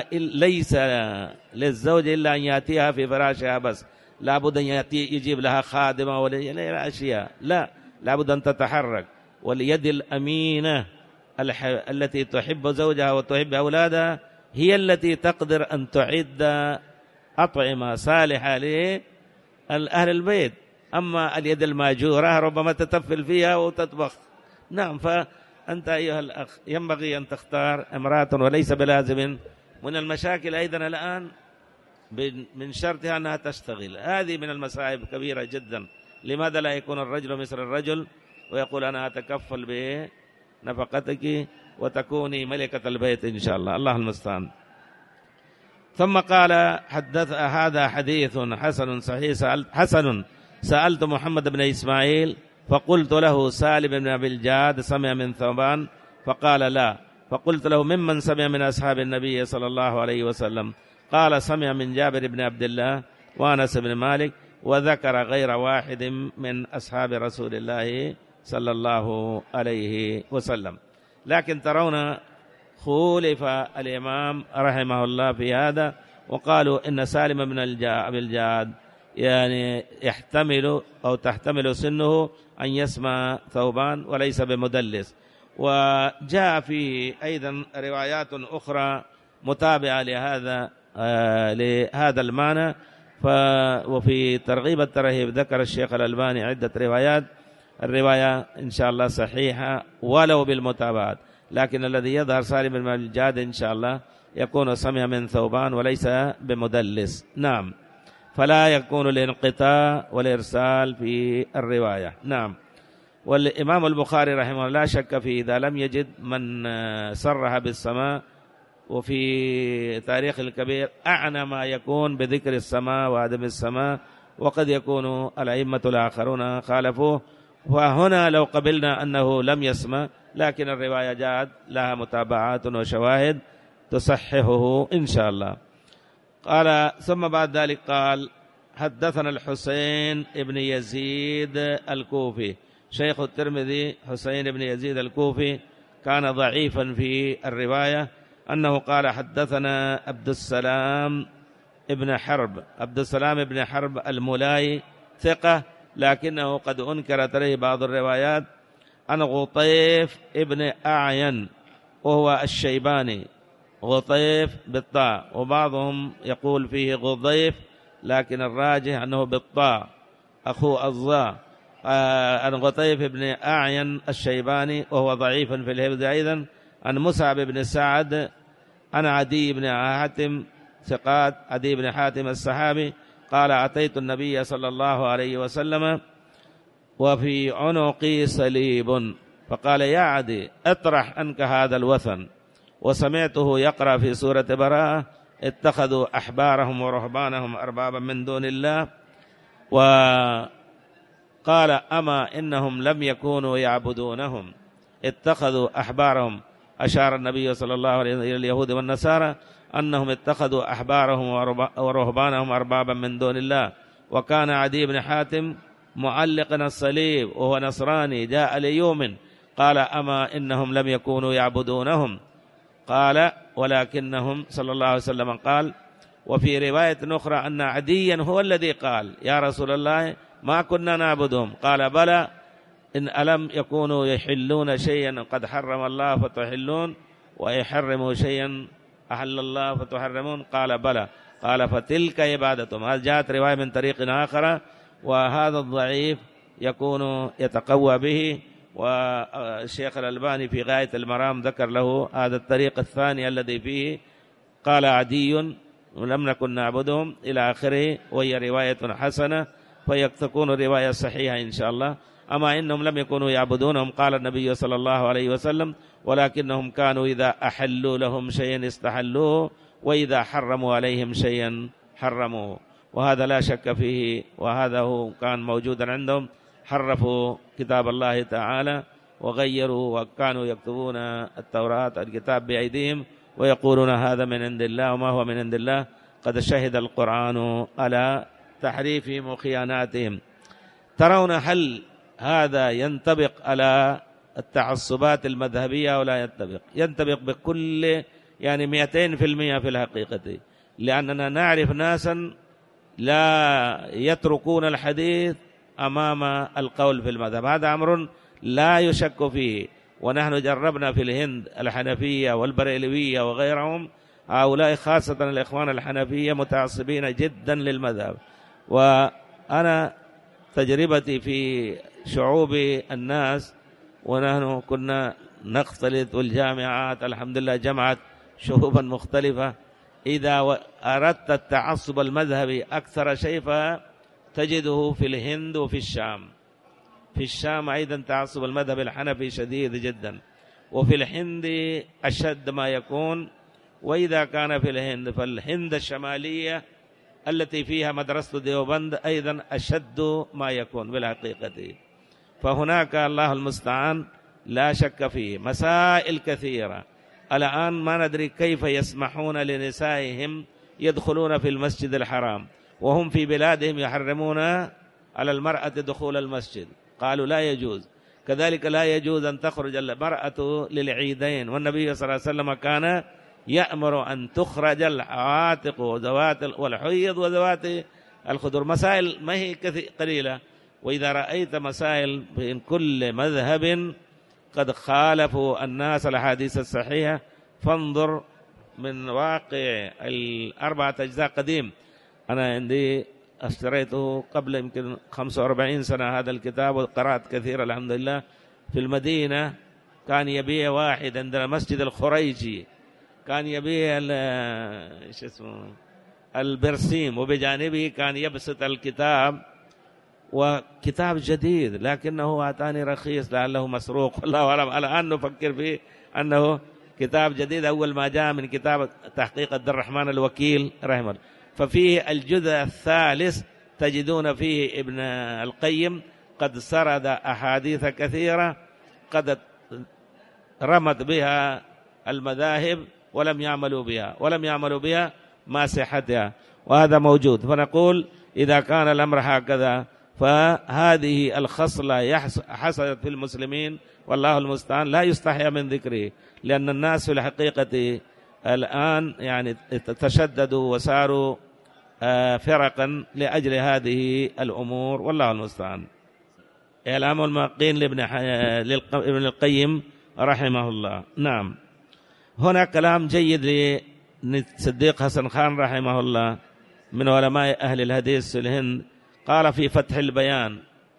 للزوج إلا أن يأتيها في فراشها بس، لابد أن يجيب لها خادمة ولا أشياء، لا، لابد أن تتحرك. واليد الأمينة التي تحب زوجها وتحب أولادها هي التي تقدر أن تعد أطعمة صالحة لأهل البيت. أما اليد الماجورة ربما تتفل فيها وتطبخ. نعم، فأنت أيها الأخ ينبغي أن تختار امرأة، وليس بلازم. من المشاكل أيضا الآن من شرطها أنها تشتغل، هذه من المصائب كبيرة جدا. لماذا لا يكون الرجل مثل الرجل ويقول أنا أتكفل بنفقتك وتكوني ملكة البيت إن شاء الله، الله المستعان. ثم قال هذا حديث حسن صحيح. سألت محمد بن إسماعيل فقلت له سالم بن أبي الجاد سمع من ثوبان؟ فقال لا. فقلت له ممن سمع من أصحاب النبي صلى الله عليه وسلم؟ قال سمع من جابر بن عبد الله وأنس بن مالك، وذكر غير واحد من أصحاب رسول الله صلى الله عليه وسلم. لكن ترون خولف الإمام رحمه الله في هذا، وقالوا إن سالم بن أبي الجاد يعني يحتمل أو تحتمل سنه أن يسمع ثوبان وليس بمدلس. وجاء فيه أيضا روايات أخرى متابعة لهذا المعنى. وفي ترغيب الترهيب ذكر الشيخ الألباني عدة روايات، الرواية إن شاء الله صحيحة ولو بالمتابعات، لكن الذي يظهر سالم بن أبي الجاد إن شاء الله يكون سمع من ثوبان وليس بمدلس. نعم، فلا يكون الانقطاع والإرسال في الرواية. نعم. والإمام البخاري رحمه الله لا شك في إذا لم يجد من صرح بالسماء، وفي تاريخ الكبير أعنى ما يكون بذكر السماء وعدم السماء، وقد يكون الأئمة الآخرون خالفوه. وهنا لو قبلنا أنه لم يسمع، لكن الرواية جاءت لها متابعات وشواهد تصححه إن شاء الله. قال ثم بعد ذلك قال حدثنا الحسين بن يزيد الكوفي، شيخ الترمذي حسين بن يزيد الكوفي كان ضعيفا في الرواية، أنه قال حدثنا عبد السلام بن حرب الملاي ثقة، لكنه قد أنكرت عليه بعض الروايات، عن غطيف ابن أعين وهو الشيباني، غطيف بالطاء، وبعضهم يقول فيه غضيف لكن الراجح أنه بالطاء أخو الظاء، عن غطيف ابن أعين الشيباني وهو ضعيف في الحفظ أيضا، عن مصعب بن سعد، عن عدي بن حاتم ثقات، عدي بن حاتم الصحابي قال أتيت النبي صلى الله عليه وسلم وفي عنقي صليب، فقال يا عدي اطرح عنك هذا الوثن، وسمعته يقرأ في سورة براءة اتخذوا أحبارهم ورهبانهم أربابا من دون الله، وقال أما إنهم لم يكونوا يعبدونهم، اتخذوا أحبارهم، أشار النبي صلى الله عليه وسلم إلى اليهود والنصارى أنهم اتخذوا أحبارهم ورهبانهم أربابا من دون الله. وكان عدي بن حاتم معلقا الصليب وهو نصراني جاء ليوم، قال أما إنهم لم يكونوا يعبدونهم، قال ولكنهم صلى الله عليه وسلم قال. وفي رواية أخرى أن عديا هو الذي قال يا رسول الله ما كنا نعبدهم، قال بلى إن ألم يكونوا يحلون شيئا قد حرم الله فتحلون، ويحرموا شيئا أحل الله فتحرمون، قال بلى، قال فتلك عبادتهم. هذا جاءت رواية من طريق آخر، وهذا الضعيف يكون يتقوى به، والشيخ الألباني في غاية المرام ذكر له هذا الطريق الثاني الذي فيه قال عدي ولم نكن نعبدهم إلى آخره، وهي رواية حسنة، فيكون رواية صحيحة إن شاء الله. أما إنهم لم يكونوا يعبدونهم، قال النبي صلى الله عليه وسلم ولكنهم كانوا إذا أحلوا لهم شيئا استحلوه، وإذا حرموا عليهم شيئا حرموه، وهذا لا شك فيه، وهذا هو كان موجودا عندهم، حرفوا كتاب الله تعالى وغيروا، وكانوا يكتبون التوراة الكتاب بأيديهم ويقولون هذا من عند الله وما هو من عند الله، قد شهد القرآن على تحريفهم وخياناتهم. ترون هل هذا ينطبق على التعصبات المذهبية ولا ينطبق؟ ينطبق بكل 200% في الحقيقة، لأننا نعرف ناسا لا يتركون الحديث أمام القول في المذهب، هذا أمر لا يشك فيه. ونحن جربنا في الهند الحنفية والبريلوية وغيرهم، هؤلاء خاصة الإخوان الحنفية متعصبين جدا للمذهب. وأنا تجربتي في شعوب الناس، ونحن كنا نختلط، والجامعات الحمد لله جمعت شعوبا مختلفة، إذا أردت التعصب المذهبي أكثر شيء فتجده في الهند وفي الشام. في الشام أيضا تعصب المذهب الحنفي شديد جدا، وفي الهند أشد ما يكون. وإذا كان في الهند فالهند الشمالية التي فيها مدرسة ديوبند أيضا أشد ما يكون بالحقيقة. فهناك الله المستعان لا شك فيه مسائل كثيرة. الآن ما ندري كيف يسمحون لنسائهم يدخلون في المسجد الحرام وهم في بلادهم يحرمون على المرأة دخول المسجد، قالوا لا يجوز. كذلك لا يجوز أن تخرج المرأة للعيدين، والنبي صلى الله عليه وسلم كان يأمر أن تخرج العواتق وذوات والحيض وذوات الخدور. مسائل ما هي قليلة، وإذا رأيت مسائل في كل مذهب قد خالفوا الناس الأحاديث الصحيحة فانظر من واقع 4 أجزاء قديم. أنا عندي اشتريته قبل يمكن 45 سنة هذا الكتاب، وقرأت كثير الحمد لله. في المدينة كان يبيع واحد عندنا مسجد الخريجي، كان يبيع البرسيم، وبجانبه كان يبسط الكتاب، وكتاب جديد لكنه أتاني رخيص لعله مسروق والله أعلم. الآن نفكر فيه أنه كتاب جديد أول ما جاء من كتاب تحقيق عبد الرحمن الوكيل رحمه الله. ففيه الجزء الثالث تجدون فيه ابن القيم قد سرد أحاديث كثيرة قد رمت بها المذاهب ولم يعملوا بها ما صحتها، وهذا موجود. فنقول إذا كان الأمر هكذا فهذه الخصلة حصلت في المسلمين والله المستعان لا يستحيا من ذكره، لأن الناس في الحقيقة الآن يعني تشددوا وصاروا فرقا لأجل هذه الأمور والله المستعان. إعلام الموقين لابن القيم رحمه الله. نعم، هنا كلام جيد للصديق حسن خان رحمه الله من علماء أهل الحديث في الهند. قال في فتح البيان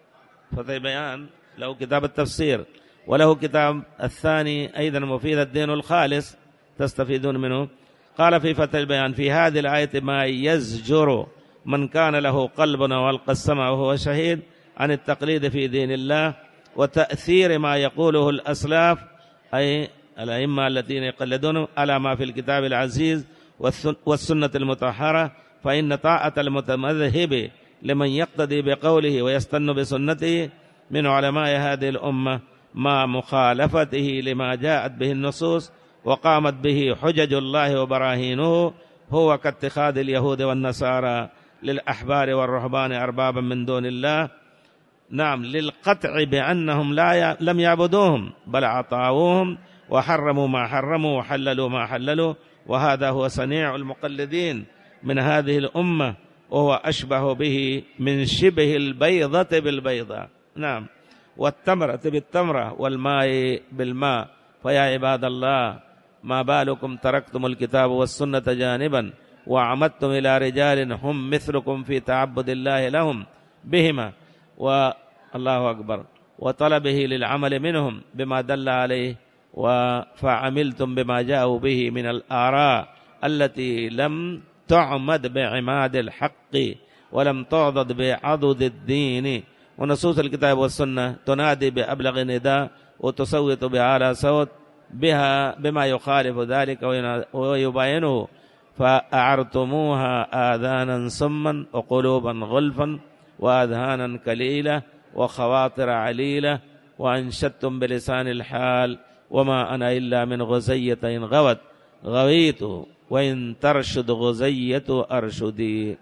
له كتاب التفسير، وله كتاب الثاني أيضا مفيد الدين الخالص تستفيدون منه. قال في فتح البيان في هذه الآية ما يزجر من كان له قلب والقى السمع وهو شهيد عن التقليد في دين الله وتأثير ما يقوله الأسلاف، أي الأئمة الذين يقلدون على ما في الكتاب العزيز والسنة المطهرة، فإن طاعة المتمذهب لمن يقتدي بقوله ويستن بسنته من علماء هذه الأمة مع مخالفته لما جاءت به النصوص وقامت به حجج الله وبراهينه هو كاتخاذ اليهود والنصارى للأحبار والرهبان أربابا من دون الله. نعم، للقطع بأنهم لم يعبدوهم بل أطاعوهم وحرموا ما حرموا وحللوا ما حللوا، وهذا هو صنيع المقلدين من هذه الأمة، وهو أشبه به من شبه البيضة بالبيضة. نعم، والتمرة بالتمرة والماء بالماء. فيا عباد الله ما بالكم تركتم الكتاب والسنة جانبا وعمدتم إلى رجال هم مثلكم في تعبد الله لهم بهما والله أكبر وطلبه للعمل منهم بما دل عليه، فعملتم بما جاءوا به من الآراء التي لم تعمد بعماد الحق ولم تعضد بعضد الدين. ونصوص الكتاب والسنة تنادي بأبلغ نداء وتصوت بأعلى صوت بها بما يخالف ذلك ويبينه، فأعرتموها آذانا صما وقلوبا غلفا وأذهانا كليلة وخواطر عليلة، وأنشدتم بلسان الحال وما أنا إلا من غزية إن غويت وإن ترشد غزية أرشدي.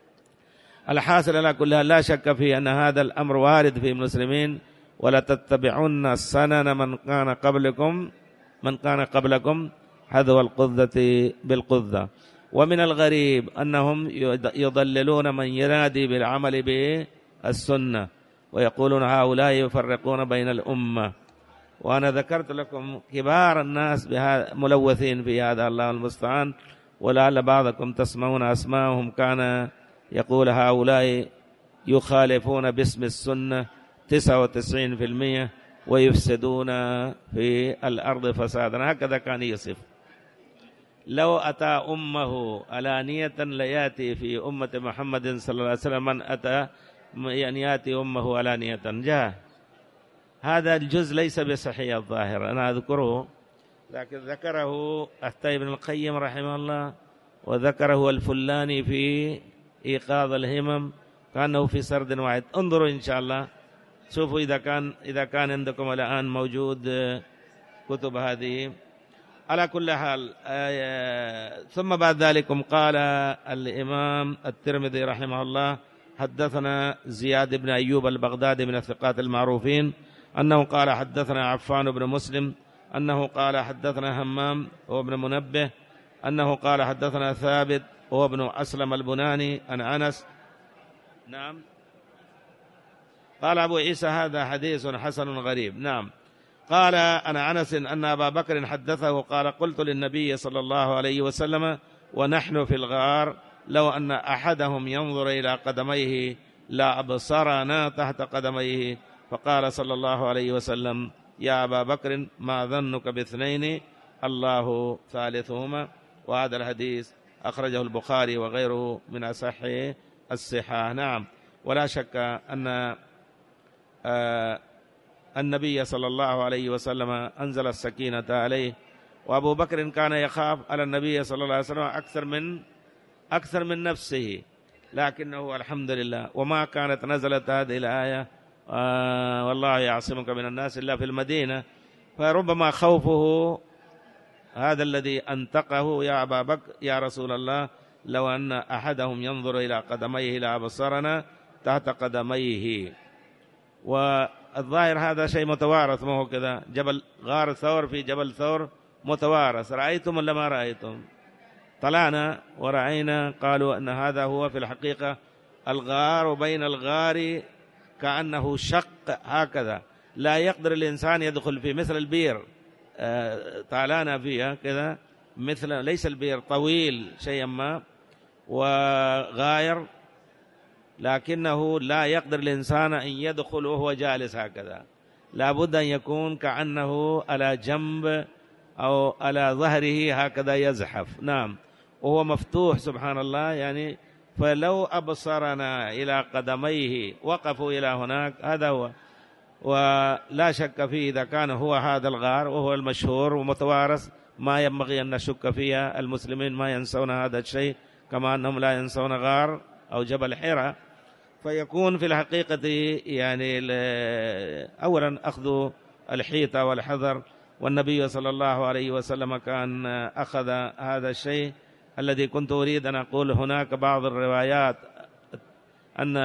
الحاصل على كلها لا شك في أن هذا الأمر وارد في المسلمين، ولا تتبعون سنن من كان قبلكم حذو القذة بالقذة. ومن الغريب أنهم يضللون من ينادي بالعمل بالسنة ويقولون هؤلاء يفرقون بين الأمة. وأنا ذكرت لكم كبار الناس ملوثين في هذا الله المستعان، ولعل بعضكم تسمعون أسماءهم كان يقول هؤلاء يخالفون باسم السنة 99% ويفسدون في الأرض فسادا، هكذا كان يصف. لو أتى أمه علانية ليأتي في أمة محمد صلى الله عليه وسلم من أتى يعني يأتي أمه علانية جاء. هذا الجزء ليس بصحيح الظاهر، أنا أذكره، لكن ذكره ابن القيم رحمه الله، وذكره الفلاني في إيقاظ الهمم كأنه في سرد واحد. انظروا إن شاء الله شوفوا إذا كان عندكم الآن موجود كتب هذه. على كل حال ثم بعد ذلك قال الإمام الترمذي رحمه الله: حدثنا زياد بن أيوب البغدادي من الثقات المعروفين أنه قال حدثنا عفان بن مسلم أنه قال حدثنا همام هو ابن منبه أنه قال حدثنا ثابت هو ابن أسلم البناني عن أنس. نعم. قال أبو عيسى: هذا حديث حسن غريب. نعم. قال عن أنس أن أبا بكر حدثه قال: قلت للنبي صلى الله عليه وسلم ونحن في الغار: لو أن أحدهم ينظر إلى قدميه لا أبصرنا تحت قدميه. فقال صلى الله عليه وسلم: يا أبا بكر ما ظنك باثنين الله ثالثهما. وهذا الحديث أخرجه البخاري وغيره من أصح الصحاح. نعم. ولا شك أن النبي صلى الله عليه وسلم أنزل السكينة عليه، وأبو بكر كان يخاف على النبي صلى الله عليه وسلم أكثر من نفسه، لكنه الحمد لله وما كانت نزلت هذه الآية والله يعصمك من الناس إلا في المدينة، فربما خوفه هذا الذي أنتقه: يا أبا بكر يا رسول الله لو أن أحدهم ينظر إلى قدميه لأبصرنا تحت قدميه. والظاهر هذا شيء متوارث، ما هو كذا جبل غار ثور في جبل ثور متوارث. رأيتم ولا ما رأيتم؟ طلعنا ورأينا، قالوا أن هذا هو في الحقيقة الغار، وبين الغار كأنه شق هكذا لا يقدر الإنسان يدخل فيه، مثل البير طالعنا فيها كذا، مثل ليس البير طويل شيئا ما وغاير، لكنه لا يقدر الإنسان أن يدخل وهو جالس هكذا، لابد أن يكون كأنه على جنب أو على ظهره هكذا يزحف. نعم. وهو مفتوح سبحان الله يعني، فلو أبصرنا إلى قدميه وقفوا إلى هناك، هذا هو. ولا شك فيه إذا كان هو هذا الغار وهو المشهور ومتوارث، ما ينبغي أن نشك فيها. المسلمين ما ينسون هذا الشيء، كما أنهم لا ينسون غار أو جبل حراء. فيكون في الحقيقة يعني أولا أخذ الحيطة والحذر، والنبي صلى الله عليه وسلم كان أخذ هذا الشيء. الذي كنت أريد أن أقول هناك بعض الروايات أن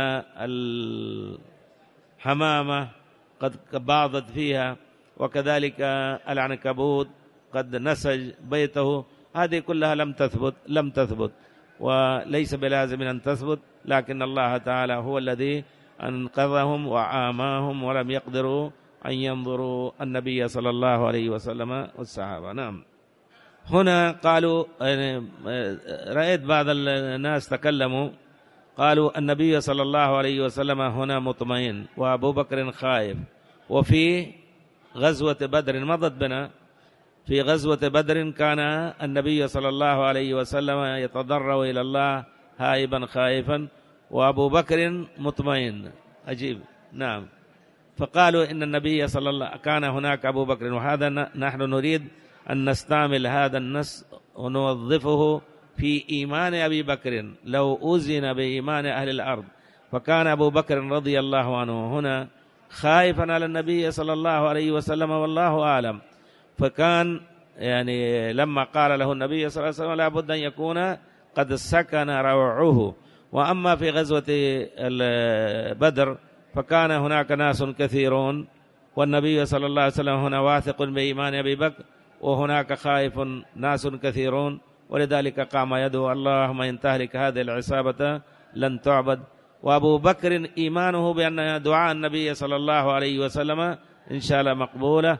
الحمامة قد باضت فيها، وكذلك العنكبوت قد نسج بيته، هذه كلها لم تثبت وليس بلازم أن تثبت، لكن الله تعالى هو الذي أنقذهم وعاماهم ولم يقدروا أن ينظروا النبي صلى الله عليه وسلم والصحابة. نعم. هنا قالوا رأيت بعض الناس تكلموا قالوا النبي صلى الله عليه وسلم هنا مطمئن وأبو بكر خائف. وفي غزوة بدر مضت بنا، في غزوة بدر كان النبي صلى الله عليه وسلم يتضرع إلى الله هائبا خائفا، وأبو بكر مطمئن. عجيب. نعم. فقالوا إن النبي صلى الله كان هناك أبو بكر، وهذا نحن نريد أن نستعمل هذا النص ونوظفه في إيمان أبي بكر لو أوزن بإيمان أهل الأرض. فكان أبو بكر رضي الله عنه هنا خائفا على النبي صلى الله عليه وسلم والله أعلم، فكان يعني لما قال له النبي صلى الله عليه وسلم لابد أن يكون قد سكن روعه. وأما في غزوة بدر فكان هناك ناس كثيرون، والنبي صلى الله عليه وسلم هنا واثق بإيمان أبي بكر، وهناك خائف ناس كثيرون، ولذلك قام يدعو اللهم إن تهلك هذه العصابة لن تعبد. وأبو بكر إيمانه بأن دعاء النبي صلى الله عليه وسلم إن شاء الله مقبولة،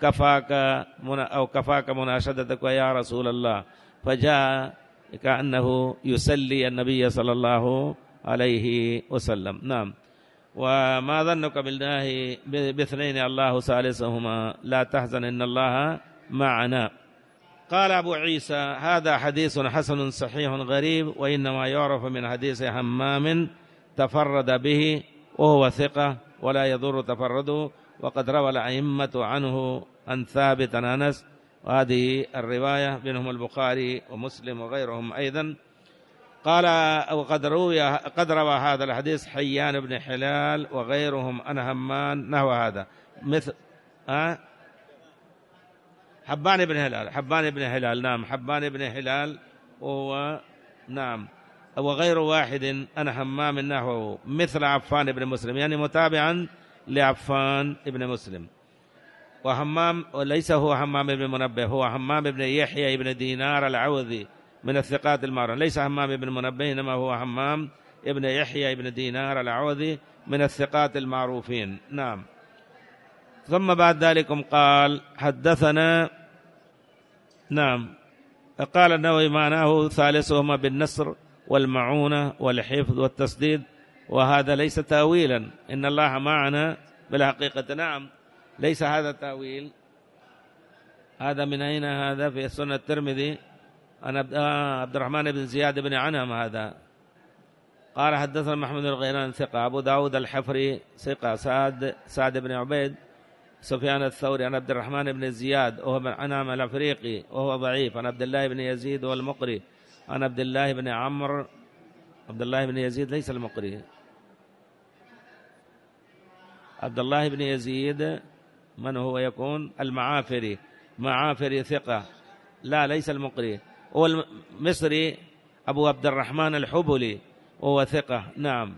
كفاك مناشدتك يا رسول الله، فجاء كأنه يسلي النبي صلى الله عليه وسلم. نعم. وما ظنك بالله باثنين الله ثالثهما لا تحزن إن الله معنا. قال أبو عيسى هذا حديث حسن صحيح غريب، وإنما يعرف من حديث همام تفرد به وهو ثقة ولا يضر تفرده، وقد روى الأئمة عنه عن ثابت عن أنس، وهذه الرواية منهم البخاري ومسلم وغيرهم أيضا. قال قد روى هذا الحديث حيان بن حلال وغيرهم عن همام نحو هذا، مثل حبان بن هلال نعم، حبان بن هلال وهو نعم، وغير واحد عن همام نحوه مثل عفان بن مسلم، يعني متابعا لعفان بن مسلم. وهمام وليس هو همام بن منبه، هو همام بن يحيى بن دينار العوذي من الثقات المعروفين، ليس همام بن منبه إنما هو همام ابن يحيى بن دينار العوذي من الثقات المعروفين. نعم. ثم بعد ذلك قال حدثنا نعم، قال النووي معناه ثالثهما بالنصر والمعونة والحفظ والتسديد، وهذا ليس تأويلا، إن الله معنا بالحقيقة. نعم، ليس هذا تأويل. هذا من أين؟ هذا في سنة الترمذي عن عبد الرحمن بن زياد بن عنهم. هذا قال حدثنا محمد بن غيلان ثقة، أبو داود الحفري ثقة، سعد بن عبيد، سفيان الثوري عن عبد الرحمن بن زياد وهو بن عنهم الأفريقي وهو ضعيف، عن عبد الله بن يزيد والمقري، عن عبد الله بن عمرو. عبد الله بن يزيد ليس المقري، عبد الله بن يزيد من هو يكون؟ المعافري، معافري ثقة، لا ليس المقري، هو المصري أبو عبد الرحمن الحبلي وهو ثقة. نعم.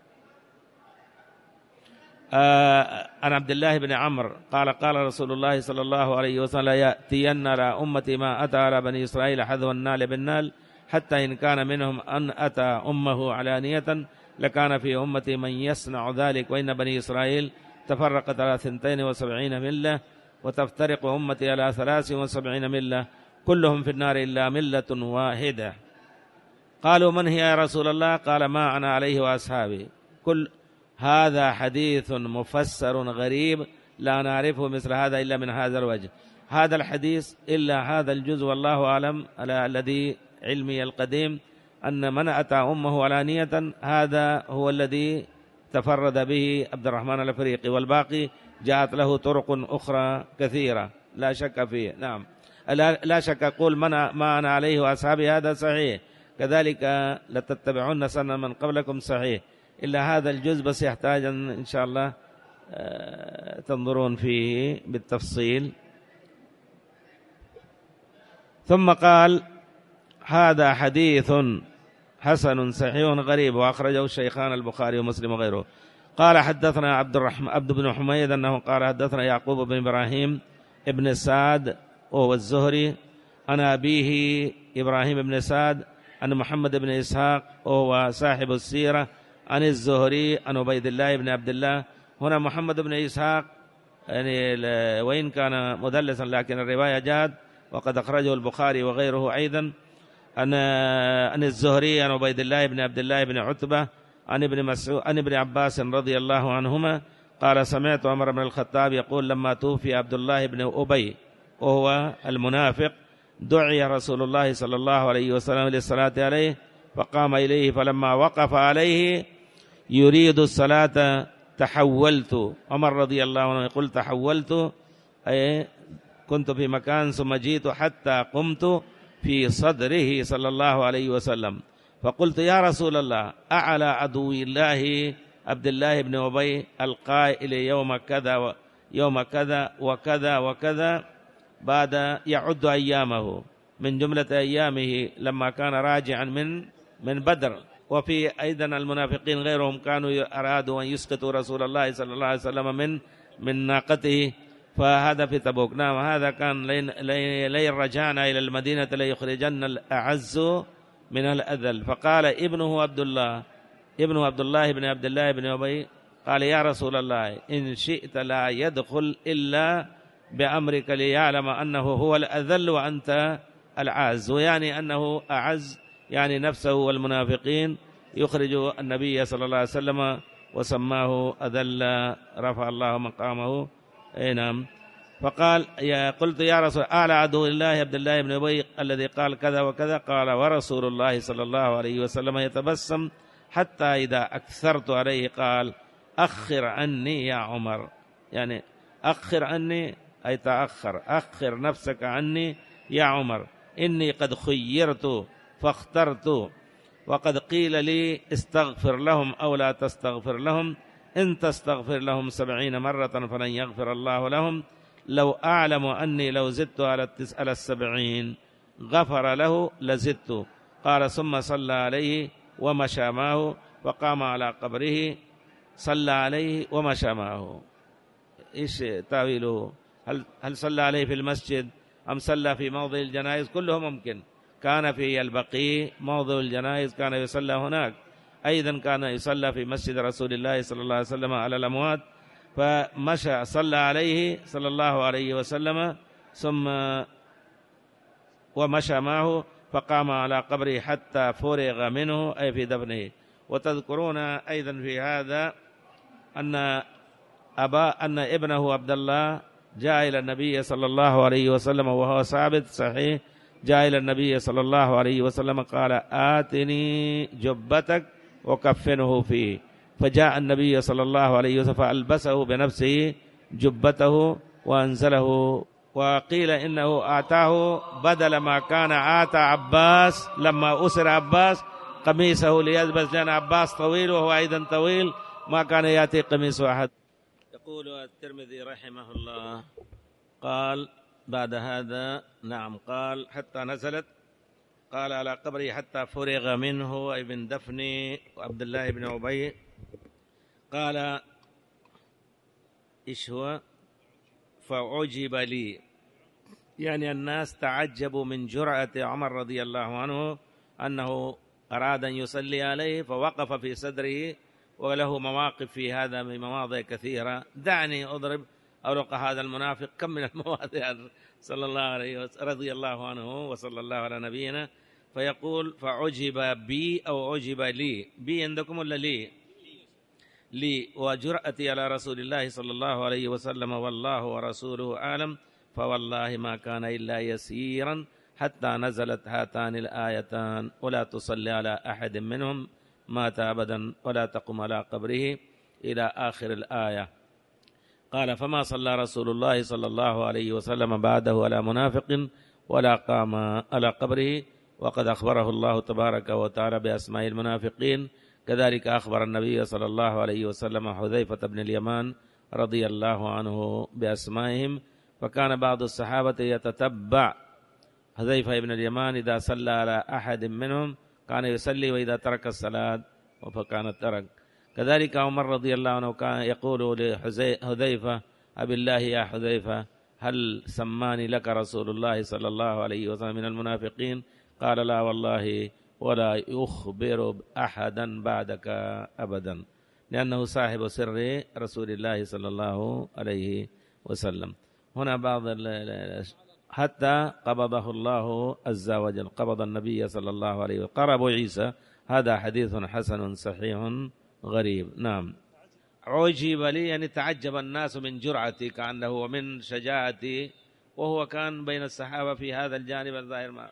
عن عبد الله بن عمرو قال قال رسول الله صلى الله عليه وسلم يأتين على أمتي ما أتى على بني إسرائيل حذو النال بالنال، حتى إن كان منهم أن أتى أمه علانية لكان في أمتي من يصنع ذلك، وإن بني إسرائيل تفرقت على 72 ملة، وتفترق أمتي على 73 ملة، كلهم في النار إلا ملة واحدة. قالوا من هي يا رسول الله؟ قال ما أنا عليه وأصحابي. كل هذا حديث مفسر غريب لا نعرفه مثل هذا إلا من هذا الوجه. هذا الحديث إلا هذا الجزء والله أعلم على الذي علمي القديم أن من أتى أمه علانية هذا هو الذي تفرد به عبد الرحمن الأفريقي، والباقي جاءت له طرق أخرى كثيرة لا شك فيه. نعم، لا شك أقول ما أنا عليه وأصحابي هذا صحيح، كذلك لتتبعون سنن من قبلكم صحيح، إلا هذا الجزء بس يحتاج إن شاء الله تنظرون فيه بالتفصيل. ثم قال هذا حديث حسن صحيح غريب، وأخرجه الشيخان البخاري ومسلم وغيره. قال حدثنا عبد بن حميد أنه قال حدثنا يعقوب بن إبراهيم ابن سعد وهو الزهري، أنا أبيه إبراهيم بن سعد، عن محمد بن إسحاق وهو صاحب السيرة، عن الزهري عن عبيد الله بن عبد الله. هنا محمد بن إسحاق يعني وإن كان مدلسا لكن الرواية جاد، وقد أخرجه البخاري وغيره أيضا، عن الزهري عن عبيد الله بن عبد الله بن عتبة عن ابن مسعود عن ابن عباس رضي الله عنهما قال سمعت عمر بن الخطاب يقول لما توفي عبد الله بن أبي وهو المنافق دعي رسول الله صلى الله عليه وسلم للصلاة عليه فقام إليه، فلما وقف عليه يريد الصلاة تحولت. عمر رضي الله عنه يقول تحولت أي كنت في مكان ثم جئت حتى قمت في صدره صلى الله عليه وسلم، فقلت يا رسول الله أعلى عدو الله عبد الله بن أبي القائل يوم كذا يوم كذا وكذا وكذا، بعد يعد أيامه من جملة أيامه لما كان راجعا من بدر. وفي أيضا المنافقين غيرهم كانوا أرادوا أن يسقطوا رسول الله صلى الله عليه وسلم من ناقته، فهذا في تبوك. نعم، هذا كان لين رجعنا إلى المدينة ليخرجن الأعز من الأذل. فقال ابنه عبد الله بن عبد الله بن أبي قال يا رسول الله إن شئت لا يدخل إلا بأمرك ليعلم أنه هو الأذل وأنت العز، ويعني أنه أعز يعني نفسه والمنافقين، يخرج النبي صلى الله عليه وسلم وسماه أذل رفع الله مقامه. نعم. فقال قلت يا رسول أعلى عدو الله عبد الله بن أبي الذي قال كذا وكذا، قال ورسول الله صلى الله عليه وسلم يتبسم حتى إذا أكثرت عليه قال أخر عني يا عمر، يعني أخر عني أي تأخر، أخر نفسك عني يا عمر، إني قد خيرت فاخترت وقد قيل لي استغفر لهم أو لا تستغفر لهم، إن تستغفر لهم 70 مرة فلن يغفر الله لهم، لو أعلم أني لو زدت على 70 غفر له لزدت. قال ثم صلى عليه ومشى معه، وقام على قبره صلى عليه ومشى معه. إيش تأويله؟ هل صلى عليه في المسجد أم صلى في موضع الجنائز؟ كله ممكن. كان في البقيع موضع الجنائز كان يصلى هناك، أيضا كان يصلى في مسجد رسول الله صلى الله عليه وسلم على الأموات، فمشى صلى عليه صلى الله عليه وسلم ثم ومشى معه، فقام على قبره حتى فرغ منه أي في دفنه. وتذكرون أيضا في هذا أن ابنه عبد الله جاء إلى النبي صلى الله عليه وسلم، وهو ثابت صحيح، جاء إلى النبي صلى الله عليه وسلم قال آتني جبتك وكفنه فيه، فجاء النبي صلى الله عليه وسلم فألبسه بنفسه جبته وأنزله. وقيل إنه آتاه بدل ما كان آتى عباس لما أسر عباس قميصه ليلبس، لأن عباس طويل وهو أيضا طويل، ما كان يأتي قميص أحد. يقول الترمذي رحمه الله قال بعد هذا نعم قال حتى نزلت، قال على قبره حتى فرغ منه أي من دفن عبد الله بن أبي. قال إيش هو؟ فعجب لي، يعني الناس تعجبوا من جرأة عمر رضي الله عنه أنه أراد أن يصلي عليه فوقف في صدره، وله مواقف في هذا من مواضع كثيرة. دعني أضرب أرق هذا المنافق كم من المواضع صلى الله عليه وسلم رضي الله عنه وصلى الله على نبينا. فيقول فعجب بي أو عجب لي، بي عندكم ولا لي؟ لي وجرأتي على رسول الله صلى الله عليه وسلم والله ورسوله أعلم، فوالله ما كان إلا يسيرا حتى نزلت هاتان الآيتان ولا تصلي على أحد منهم مات أبدا ولا تقم على قبره إلى آخر الآية. قال فما صلى رسول الله صلى الله عليه وسلم بعده على منافق ولا قام على قبره، وقد أخبره الله تبارك وتعالى بأسماء المنافقين. كذلك أخبر النبي صلى الله عليه وسلم حذيفة بن اليمان رضي الله عنه بأسمائهم، فكان بعض الصحابة يتتبع حذيفة بن اليمان إذا صلى على أحد منهم كان يصلي، وإذا ترك الصلاة فكان ترك. كذلك عمر رضي الله عنه كان يقول لحذيفة أبي الله يا حذيفة هل سماني لك رسول الله صلى الله عليه وسلم من المنافقين؟ قال لا والله ولا يخبر أحدا بعدك أبدا، لأنه صاحب سر رسول الله صلى الله عليه وسلم. هنا بعض حتى قبضه الله عز وجل، قبض النبي صلى الله عليه وسلم، قرب عيسى. هذا حديث حسن صحيح غريب. نعم عجب لي يعني تعجب الناس من جرعتي كأنه ومن شجاعتي، وهو كان بين الصحابة في هذا الجانب الظاهر. ما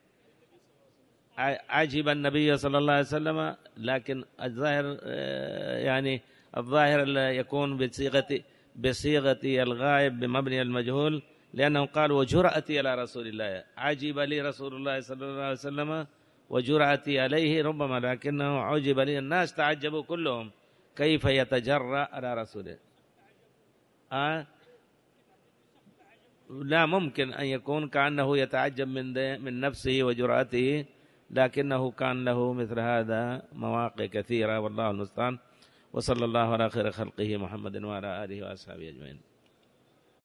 عجب النبي صلى الله عليه وسلم، لكن الظاهر يعني الظاهر يكون بصيغة الغائب بمبني المجهول، لأنه قال وجرأتي على رسول الله، عجب لي رسول الله صلى الله عليه وسلم وجرأتي عليه ربما، لكنه عجب لي. الناس تعجبوا كلهم كيف يتجرأ على رسوله. لا ممكن أن يكون كأنه يتعجب من نفسه وجرأته، لكنه كان له مثل هذا مواقع كثيرة، والله المستعان. وصلى الله على خير خلقه محمد وعلى آله وأصحابه أجمعين.